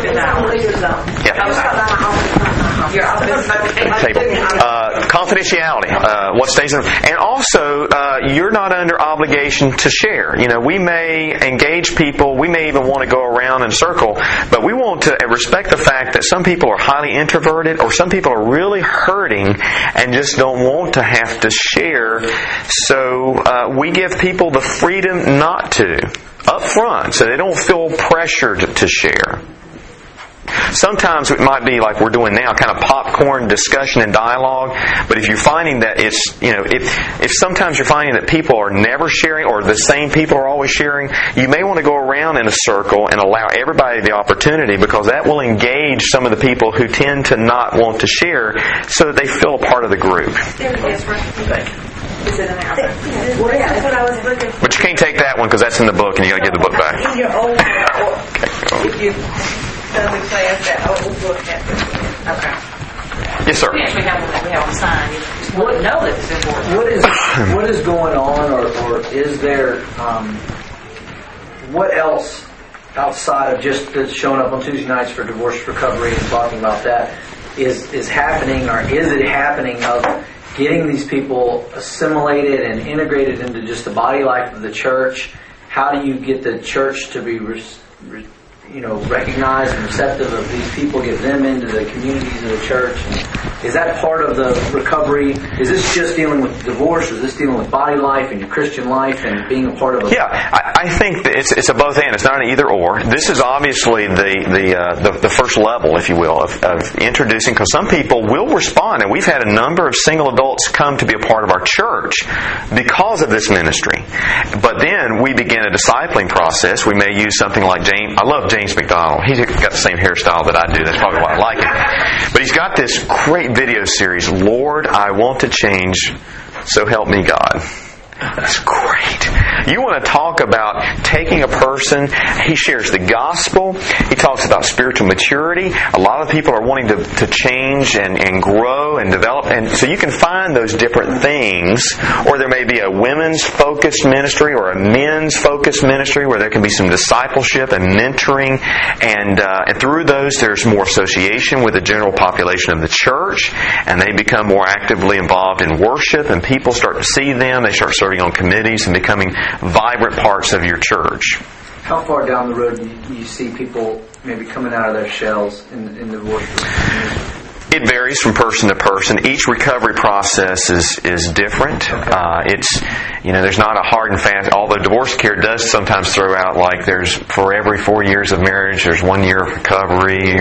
Confidentiality. What stays in, and also you're not under obligation to share. You know, we may engage people. We may even want to go around in a circle, but we want to respect the fact that some people are highly introverted, or some people are really hurting and just don't want to have to share. So we give people the freedom not to up front, so they don't feel pressured to share. Sometimes it might be like we're doing now, kind of popcorn discussion and dialogue. But if you're finding that it's, if sometimes you're finding that people are never sharing, or the same people are always sharing, you may want to go around in a circle and allow everybody the opportunity, because that will engage some of the people who tend to not want to share, so that they feel a part of the group. Is it in there? That's what I was looking for. But you can't take that one because that's in the book, and you got to give the book back. In your old book, if you've done the class, that old book has it. Okay. Yes, sir. We actually have one that we have on sign. You just wouldn't know that it's important. What is going on, or is there what else outside of just showing up on Tuesday nights for divorce recovery and talking about that is happening, or is it happening of getting these people assimilated and integrated into just the body life of the church? How do you get the church to be recognized and receptive of these people, get them into the communities of the church? Is that part of the recovery? Is this just dealing with divorce, or is this dealing with body life and your Christian life and being a part of Yeah, I think that it's a both and. It's not an either or. This is obviously the first level, if you will, of introducing, because some people will respond, and we've had a number of single adults come to be a part of our church because of this ministry. But then we begin a discipling process. We may use something like James. I love James McDonald. He's got the same hairstyle that I do. That's probably why I like it. But he's got this great video series, Lord, I Want to Change, So Help Me God. That's great. You want to talk about taking a person, he shares the gospel, he talks about spiritual maturity. A lot of people are wanting to change and grow and develop, and so you can find those different things. Or there may be a women's focused ministry or a men's focused ministry where there can be some discipleship and mentoring, and through those there's more association with the general population of the church, and they become more actively involved in worship, and people start to see them, they start serving on committees and becoming vibrant parts of your church. How far down the road do you see people maybe coming out of their shells in the divorce? It varies from person to person. Each recovery process is different. Okay. There's not a hard and fast. Although divorce care does sometimes throw out like there's for every 4 years of marriage there's 1 year of recovery,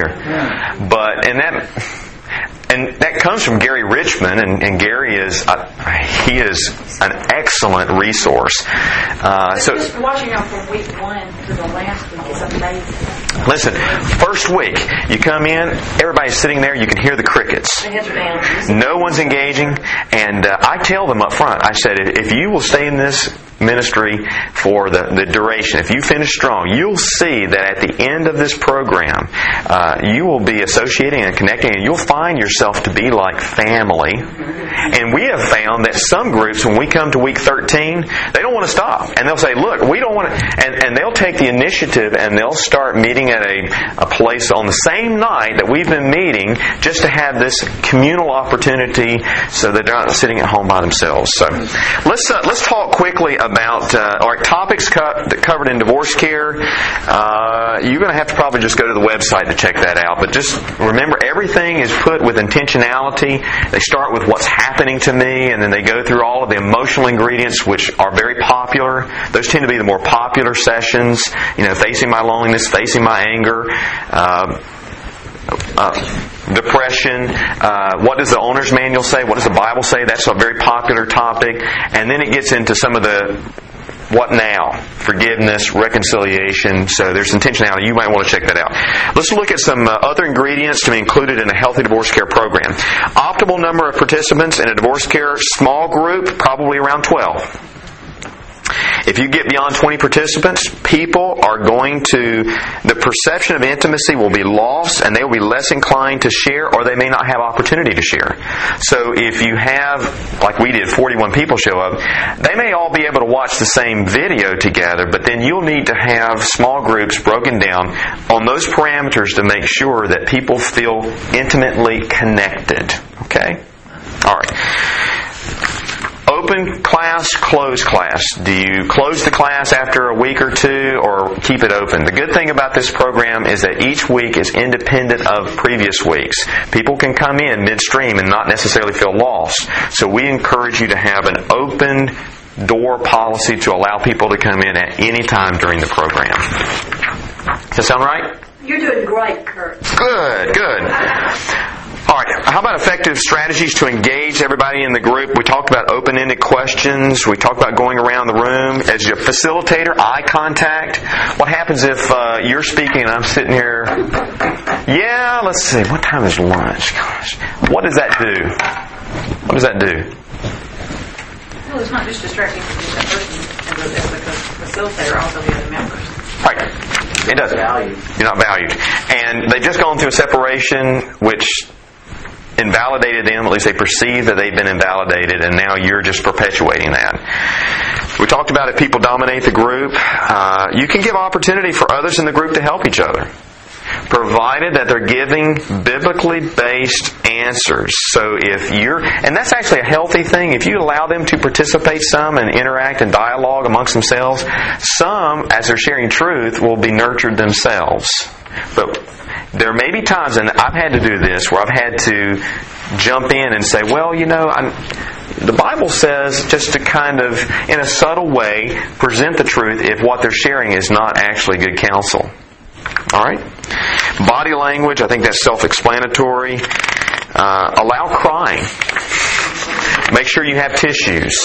And that comes from Gary Richmond, and Gary is an excellent resource. So just watching out from week 1 to the last week is amazing. Listen, first week you come in, everybody's sitting there, you can hear the crickets. The heads are down. No one's engaging, and I tell them up front. I said, if you will stay in this ministry for the duration. If you finish strong, you'll see that at the end of this program, you will be associating and connecting, and you'll find yourself to be like family. And we have found that some groups, when we come to week 13, they don't want to stop. And they'll say, look, we don't want to... And they'll take the initiative and they'll start meeting at a place on the same night that we've been meeting, just to have this communal opportunity so that they're not sitting at home by themselves. So let's talk quickly about our topics covered in divorce care. You're going to have to probably just go to the website to check that out. But just remember, everything is put with intentionality. They start with what's happening to me, and then they go through all of the emotional ingredients, which are very popular. Those tend to be the more popular sessions. Facing my loneliness, facing my anger, depression. What does the owner's manual say? What does the Bible say? That's a very popular topic. And then it gets into some of the what now? Forgiveness, reconciliation. So there's intentionality. You might want to check that out. Let's look at some other ingredients to be included in a healthy divorce care program. Optimal number of participants in a divorce care small group, probably around 12. If you get beyond 20 participants, people are the perception of intimacy will be lost, and they will be less inclined to share, or they may not have opportunity to share. So if you have, like we did, 41 people show up, they may all be able to watch the same video together, but then you'll need to have small groups broken down on those parameters to make sure that people feel intimately connected. Okay? All right. Open class, close class. Do you close the class after a week or two, or keep it open? The good thing about this program is that each week is independent of previous weeks. People can come in midstream and not necessarily feel lost. So we encourage you to have an open door policy to allow people to come in at any time during the program. Does that sound right? You're doing great, Kurt. Good. All right, how about effective strategies to engage everybody in the group? We talked about open-ended questions. We talked about going around the room. As your facilitator, eye contact. What happens if you're speaking and I'm sitting here? Yeah, let's see. What time is lunch? Gosh. What does that do? What does that do? Well, it's not just distracting from just that person as a facilitator, also the other members. Right. It doesn't. You're not valued. And they've just gone through a separation which invalidated them. At least they perceive that they've been invalidated, and now you're just perpetuating that. We talked about if people dominate the group, you can give opportunity for others in the group to help each other, provided that they're giving biblically based answers. So and that's actually a healthy thing. If you allow them to participate some and interact and dialogue amongst themselves, some, as they're sharing truth, will be nurtured themselves. But there may be times, and I've had to do this, where I've had to jump in and say, well, the Bible says, just to kind of, in a subtle way, present the truth if what they're sharing is not actually good counsel. All right? Body language, I think that's self-explanatory. Allow crying. Make sure you have tissues.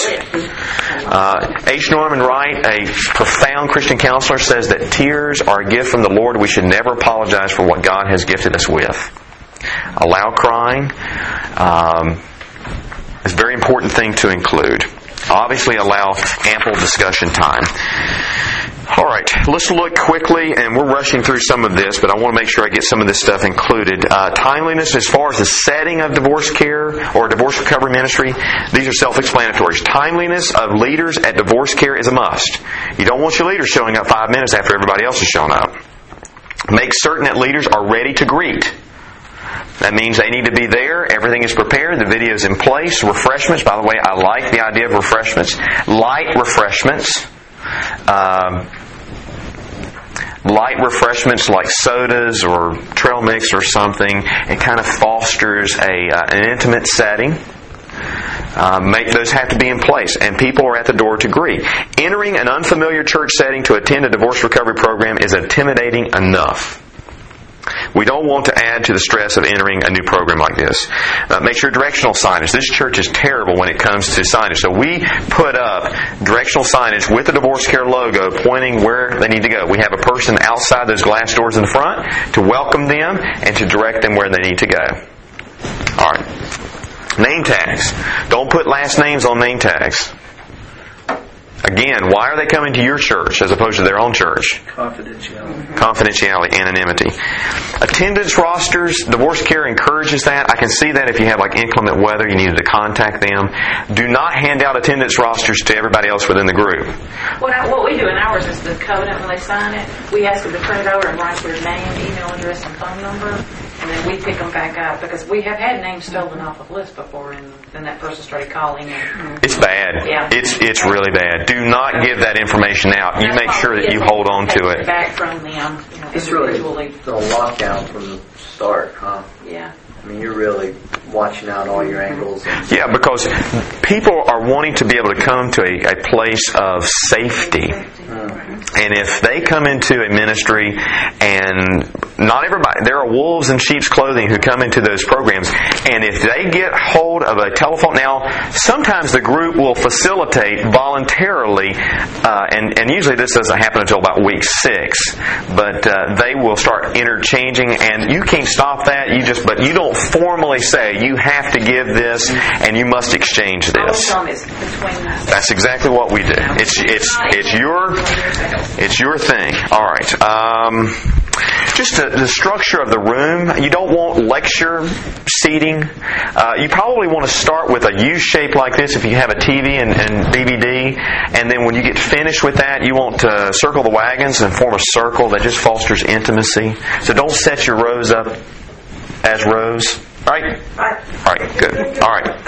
H. Norman Wright, a profound Christian counselor, says that tears are a gift from the Lord. We should never apologize for what God has gifted us with. Allow crying. It's a very important thing to include. Obviously, allow ample discussion time. All right, let's look quickly, and we're rushing through some of this, but I want to make sure I get some of this stuff included. Timeliness, as far as the setting of divorce care or divorce recovery ministry, these are self-explanatory. Timeliness of leaders at divorce care is a must. You don't want your leaders showing up 5 minutes after everybody else has shown up. Make certain that leaders are ready to greet. That means they need to be there. Everything is prepared. The video is in place. Refreshments. By the way, I like the idea of refreshments. Light refreshments. Light refreshments like sodas or trail mix or something. It kind of fosters an intimate setting. Those have to be in place, and people are at the door to greet. Entering an unfamiliar church setting to attend a divorce recovery program is intimidating enough. We don't want to add to the stress of entering a new program like this. Make sure directional signage. This church is terrible when it comes to signage. So we put up directional signage with the divorce care logo pointing where they need to go. We have a person outside those glass doors in the front to welcome them and to direct them where they need to go. All right. Name tags. Don't put last names on name tags. Again, why are they coming to your church as opposed to their own church? Confidentiality, anonymity. Attendance rosters, divorce care encourages that. I can see that if you have like inclement weather, you needed to contact them. Do not hand out attendance rosters to everybody else within the group. What we do in ours is the covenant when they sign it, we ask them to print it over and write their name, email address, and phone number, and then we pick them back up because we have had names stolen off of lists before, and then that person started calling. And, it's bad. Yeah. It's really bad. Do not give that information out. You make sure that you hold on to it. Back from them, it's really the lockdown from the start, huh? Yeah. I mean, you're really watching out all your angles. Yeah, because people are wanting to be able to come to a place of safety. And if they come into a ministry, and not everybody, there are wolves in sheep's clothing who come into those programs, and if they get hold of a telephone, now sometimes the group will facilitate voluntarily, and usually this doesn't happen until about week 6, but they will start interchanging, and you can't stop that. But you don't formally say you have to give this and you must exchange this. That's exactly what we do. It's your thing. All right. Just the structure of the room. You don't want lecture seating. You probably want to start with a U shape like this if you have a TV and DVD. And then when you get finished with that, you want to circle the wagons and form a circle that just fosters intimacy. So don't set your rows up as rows. Right? All right, good. All right.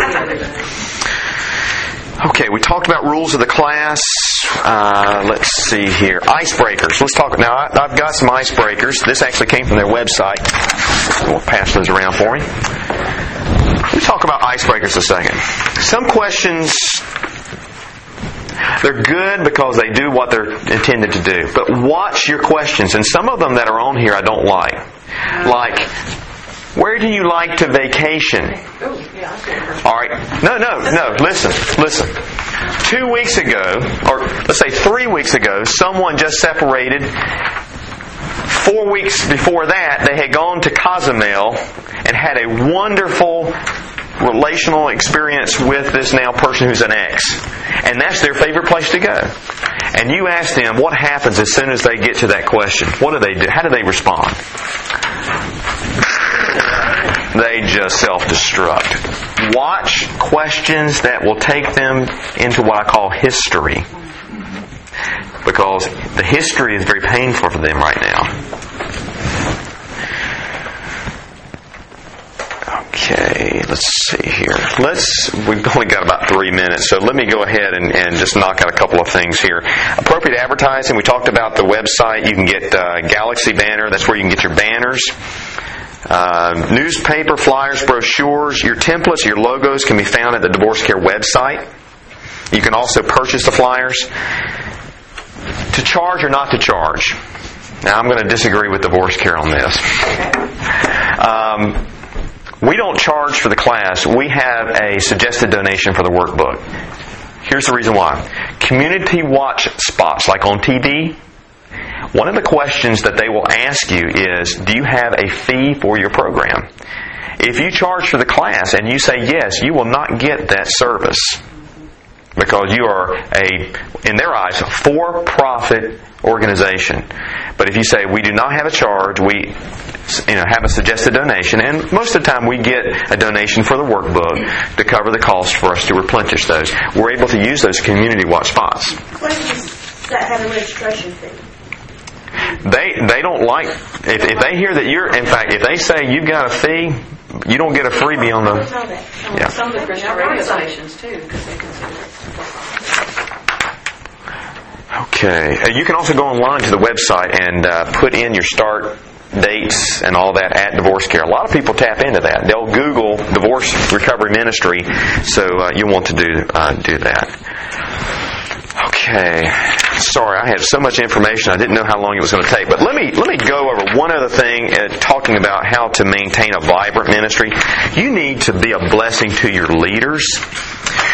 Okay, we talked about rules of the class. Let's see here. Icebreakers. Let's talk. Now, I've got some icebreakers. This actually came from their website. We'll pass those around for me. Let's talk about icebreakers a second. Some questions, they're good because they do what they're intended to do. But watch your questions. And some of them that are on here I don't like. Like, where do you like to vacation? All right. No. Listen. 2 weeks ago, or let's say 3 weeks ago, someone just separated. 4 weeks before that, they had gone to Cozumel and had a wonderful relational experience with this now person who's an ex. And that's their favorite place to go. And you ask them what happens as soon as they get to that question. What do they do? How do they respond? They just self-destruct. Watch questions that will take them into what I call history. Because the history is very painful for them right now. Okay, let's see here. We've only got about 3 minutes, so let me go ahead and just knock out a couple of things here. Appropriate advertising, we talked about the website. You can get Galaxy Banner. That's where you can get your banners. Newspaper, flyers, brochures, your templates, your logos can be found at the Divorce Care website. You can also purchase the flyers. To charge or not to charge? Now, I'm going to disagree with Divorce Care on this. We don't charge for the class. We have a suggested donation for the workbook. Here's the reason why. Community watch spots, like on TV, one of the questions that they will ask you is, do you have a fee for your program? If you charge for the class and you say yes, you will not get that service. Because you are in their eyes, a for-profit organization. But if you say, we do not have a charge, we have a suggested donation, and most of the time we get a donation for the workbook to cover the cost for us to replenish those. We're able to use those community watch spots. Questions that have a registration fee. They don't like, if they hear that in fact, if they say you've got a fee, you don't get a freebie on the... Yeah. Some of the Christian radio stations too, because they consider it. Okay. You can also go online to the website and put in your start dates and all that at Divorce Care. A lot of people tap into that. They'll Google Divorce Recovery Ministry, so you want to do that. Okay. Sorry, I had so much information I didn't know how long it was going to take. But let me go over one other thing, talking about how to maintain a vibrant ministry. You need to be a blessing to your leaders.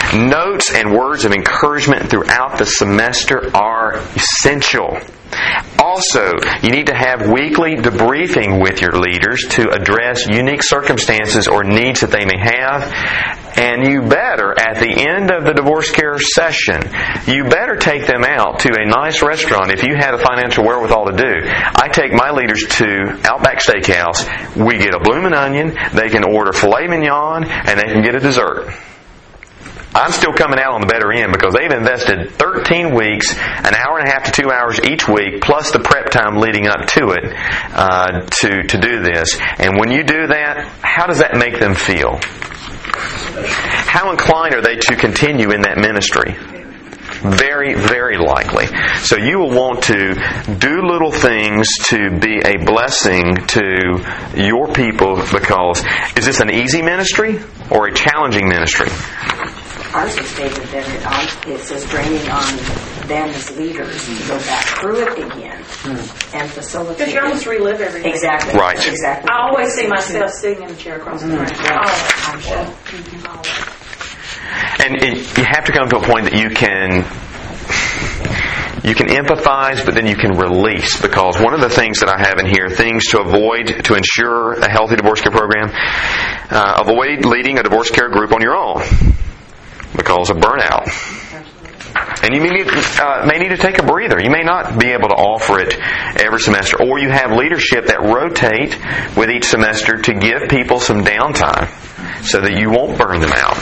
Notes and words of encouragement throughout the semester are essential. Also, you need to have weekly debriefing with your leaders to address unique circumstances or needs that they may have. And you better, at the end of the divorce care session, you better take them out to a nice restaurant if you have the financial wherewithal to do. I take my leaders to Outback Steakhouse. We get a bloomin' onion, they can order filet mignon, and they can get a dessert. I'm still coming out on the better end because they've invested 13 weeks, an hour and a half to 2 hours each week, plus the prep time leading up to it, to do this. And when you do that, how does that make them feel? How inclined are they to continue in that ministry? Very, very likely. So you will want to do little things to be a blessing to your people, because is this an easy ministry or a challenging ministry? Ours is stated that it says draining on them as leaders to go back through it again and facilitate. Because you almost relive everything. Exactly. Right. Exactly. I always see myself sitting in a chair across the room. Always. And you have to come to a point that you can empathize, but then you can release. Because one of the things that I have in here, things to avoid to ensure a healthy divorce care program, avoid leading a divorce care group on your own because of burnout. And you may need to take a breather. You may not be able to offer it every semester. Or you have leadership that rotate with each semester to give people some downtime so that you won't burn them out.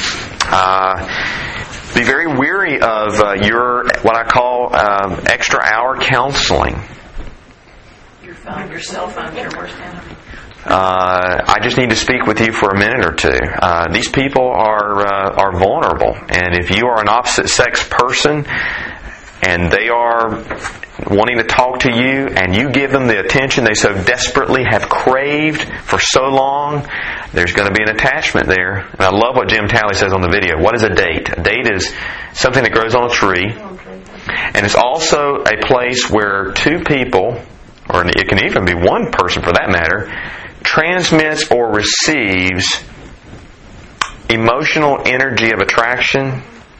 Be very weary of your, what I call, extra hour counseling. Your phone, your cell phone, your worst enemy. I just need to speak with you for a minute or two. These people are vulnerable, and if you are an opposite sex person and they are wanting to talk to you and you give them the attention they so desperately have craved for so long, there's going to be an attachment there. And I love what Jim Talley says on the video. What is a date? A date is something that grows on a tree, and it's also a place where two people, or it can even be one person for that matter, transmits or receives emotional energy of attraction.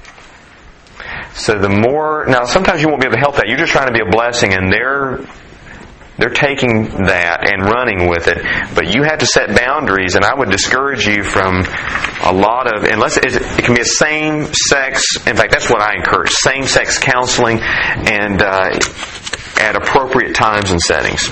So the more, now sometimes you won't be able to help that. You're just trying to be a blessing, and they're taking that and running with it. But you have to set boundaries, and I would discourage you from a lot of, unless it can be a same-sex, in fact that's what I encourage, same-sex counseling, and at appropriate times and settings.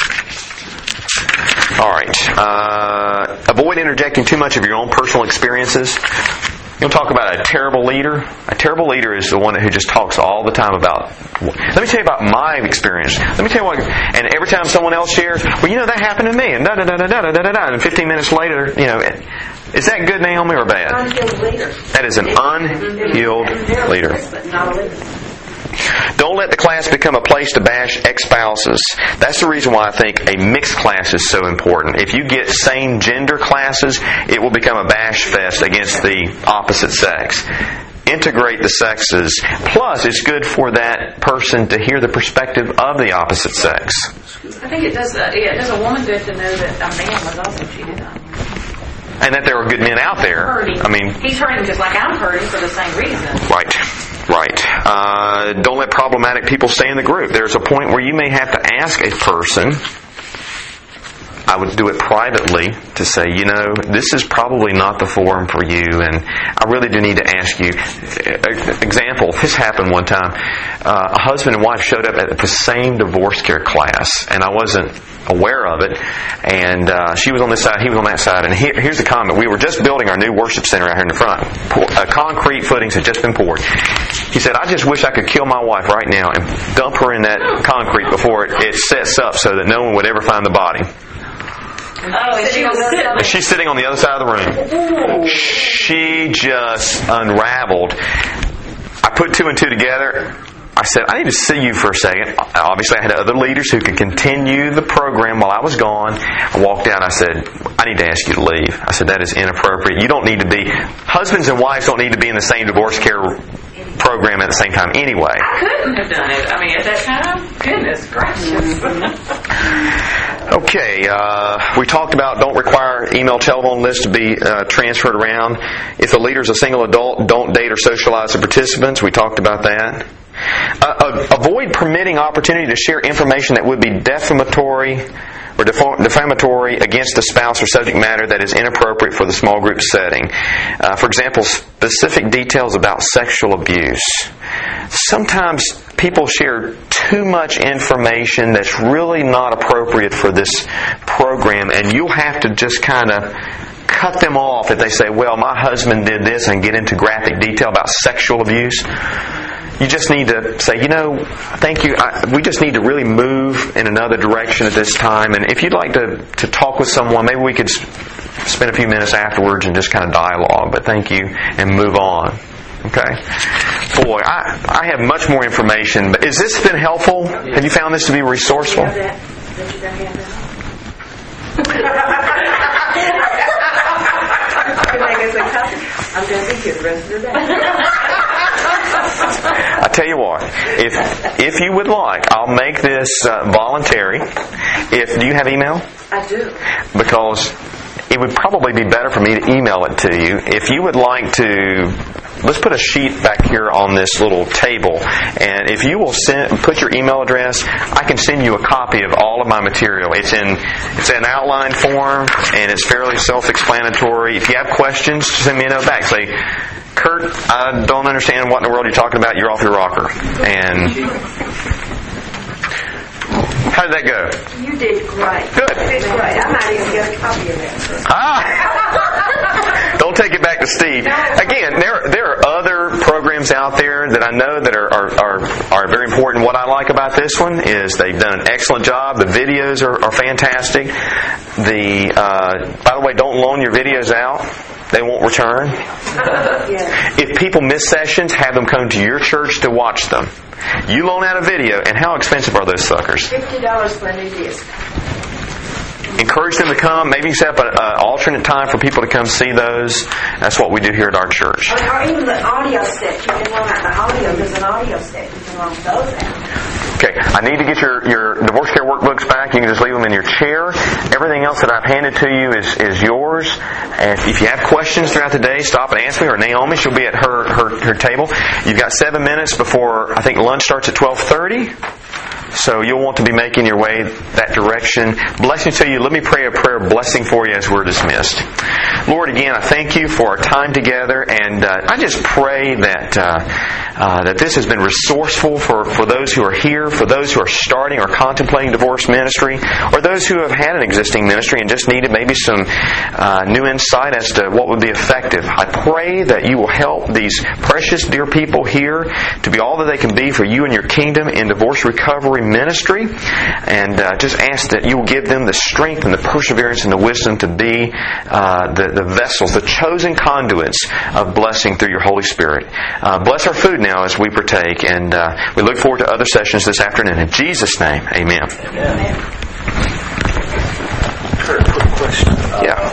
All right. Avoid interjecting too much of your own personal experiences. You'll talk about a terrible leader. A terrible leader is the one who just talks all the time about, let me tell you about my experience. Let me tell you what, and every time someone else shares, well, that happened to me, and da-da-da-da-da-da-da-da, and 15 minutes later, is that good, Naomi, or bad? Unhealed leader. That is an unhealed leader. Don't let the class become a place to bash ex-spouses. That's the reason why I think a mixed class is so important. If you get same gender classes, it will become a bash fest against the opposite sex. Integrate the sexes. Plus, it's good for that person to hear the perspective of the opposite sex. I think it does. It does a woman good to know that a man was also cheated on. And that there are good men out there. Hurting. He's hurting just like I'm hurting for the same reason. Right. Don't let problematic people stay in the group. There's a point where you may have to ask a person, I would do it privately, to say, this is probably not the forum for you, and I really do need to ask you. Example, this happened one time. A husband and wife showed up at the same divorce care class, and I wasn't aware of it, and she was on this side, he was on that side, and here's the comment. We were just building our new worship center out here in the front. Concrete footings had just been poured. He said, I just wish I could kill my wife right now and dump her in that concrete before it sets up so that no one would ever find the body. She's sitting on the other side of the room. She just unraveled. I put two and two together. I said, I need to see you for a second. Obviously, I had other leaders who could continue the program while I was gone. I walked out. I said, I need to ask you to leave. I said, that is inappropriate. You don't need to be, husbands and wives don't need to be in the same divorce care program at the same time anyway. I couldn't have done it. At that time, goodness gracious. Okay, we talked about don't require email telephone lists to be transferred around. If the leader is a single adult, don't date or socialize the participants. We talked about that. Avoid permitting opportunity to share information that would be defamatory or defamatory against the spouse or subject matter that is inappropriate for the small group setting. For example, specific details about sexual abuse. Sometimes people share too much information that's really not appropriate for this program, and you'll have to just kind of cut them off if they say, well, my husband did this, and get into graphic detail about sexual abuse. You just need to say, thank you. We just need to really move in another direction at this time. And if you'd like to talk with someone, maybe we could spend a few minutes afterwards and just kind of dialogue. But thank you, and move on. Okay? Boy, I have much more information. But has this been helpful? Have you found this to be resourceful? I'm going to be here the rest of the day. I tell you what, if you would like, I'll make this voluntary. Do you have email? I do. Because it would probably be better for me to email it to you. If you would like to, let's put a sheet back here on this little table, and if you will put your email address, I can send you a copy of all of my material. It's in outline form, and it's fairly self-explanatory. If you have questions, send me a note back. Say, Kurt, I don't understand what in the world you're talking about. You're off your rocker. And how did that go? You did great. Good. You did great. I might even get a copy of that. Don't take it back to Steve. Again, there are other programs out there that I know that are very important. What I like about this one is they've done an excellent job. The videos are fantastic. By the way, don't loan your videos out. They won't return. If people miss sessions, have them come to your church to watch them. You loan out a video, and how expensive are those suckers? $50 for a new disc. Encourage them to come. Maybe set up an alternate time for people to come see those. That's what we do here at our church. Or even the audio set. You can loan out the audio. There's an audio set. You can loan those out. Okay, I need to get your divorce care workbooks back. You can just leave them in your chair. Everything else that I've handed to you is yours. And if you have questions throughout the day, stop and ask me. Or Naomi, she'll be at her table. You've got 7 minutes before, I think, lunch starts at 12:30. So you'll want to be making your way that direction. Blessings to you. Let me pray a prayer of blessing for you as we're dismissed. Lord, again, I thank you for our time together, and I just pray that this has been resourceful for those who are here, for those who are starting or contemplating divorce ministry, or those who have had an existing ministry and just needed maybe some new insight as to what would be effective. I pray that you will help these precious, dear people here to be all that they can be for you and your kingdom in divorce recovery ministry, and just ask that you will give them the strength and the perseverance and the wisdom to be the vessels, the chosen conduits of blessing through your Holy Spirit. Bless our food now as we partake, and we look forward to other sessions this afternoon. In Jesus' name, amen. Kurt, quick question. Yeah.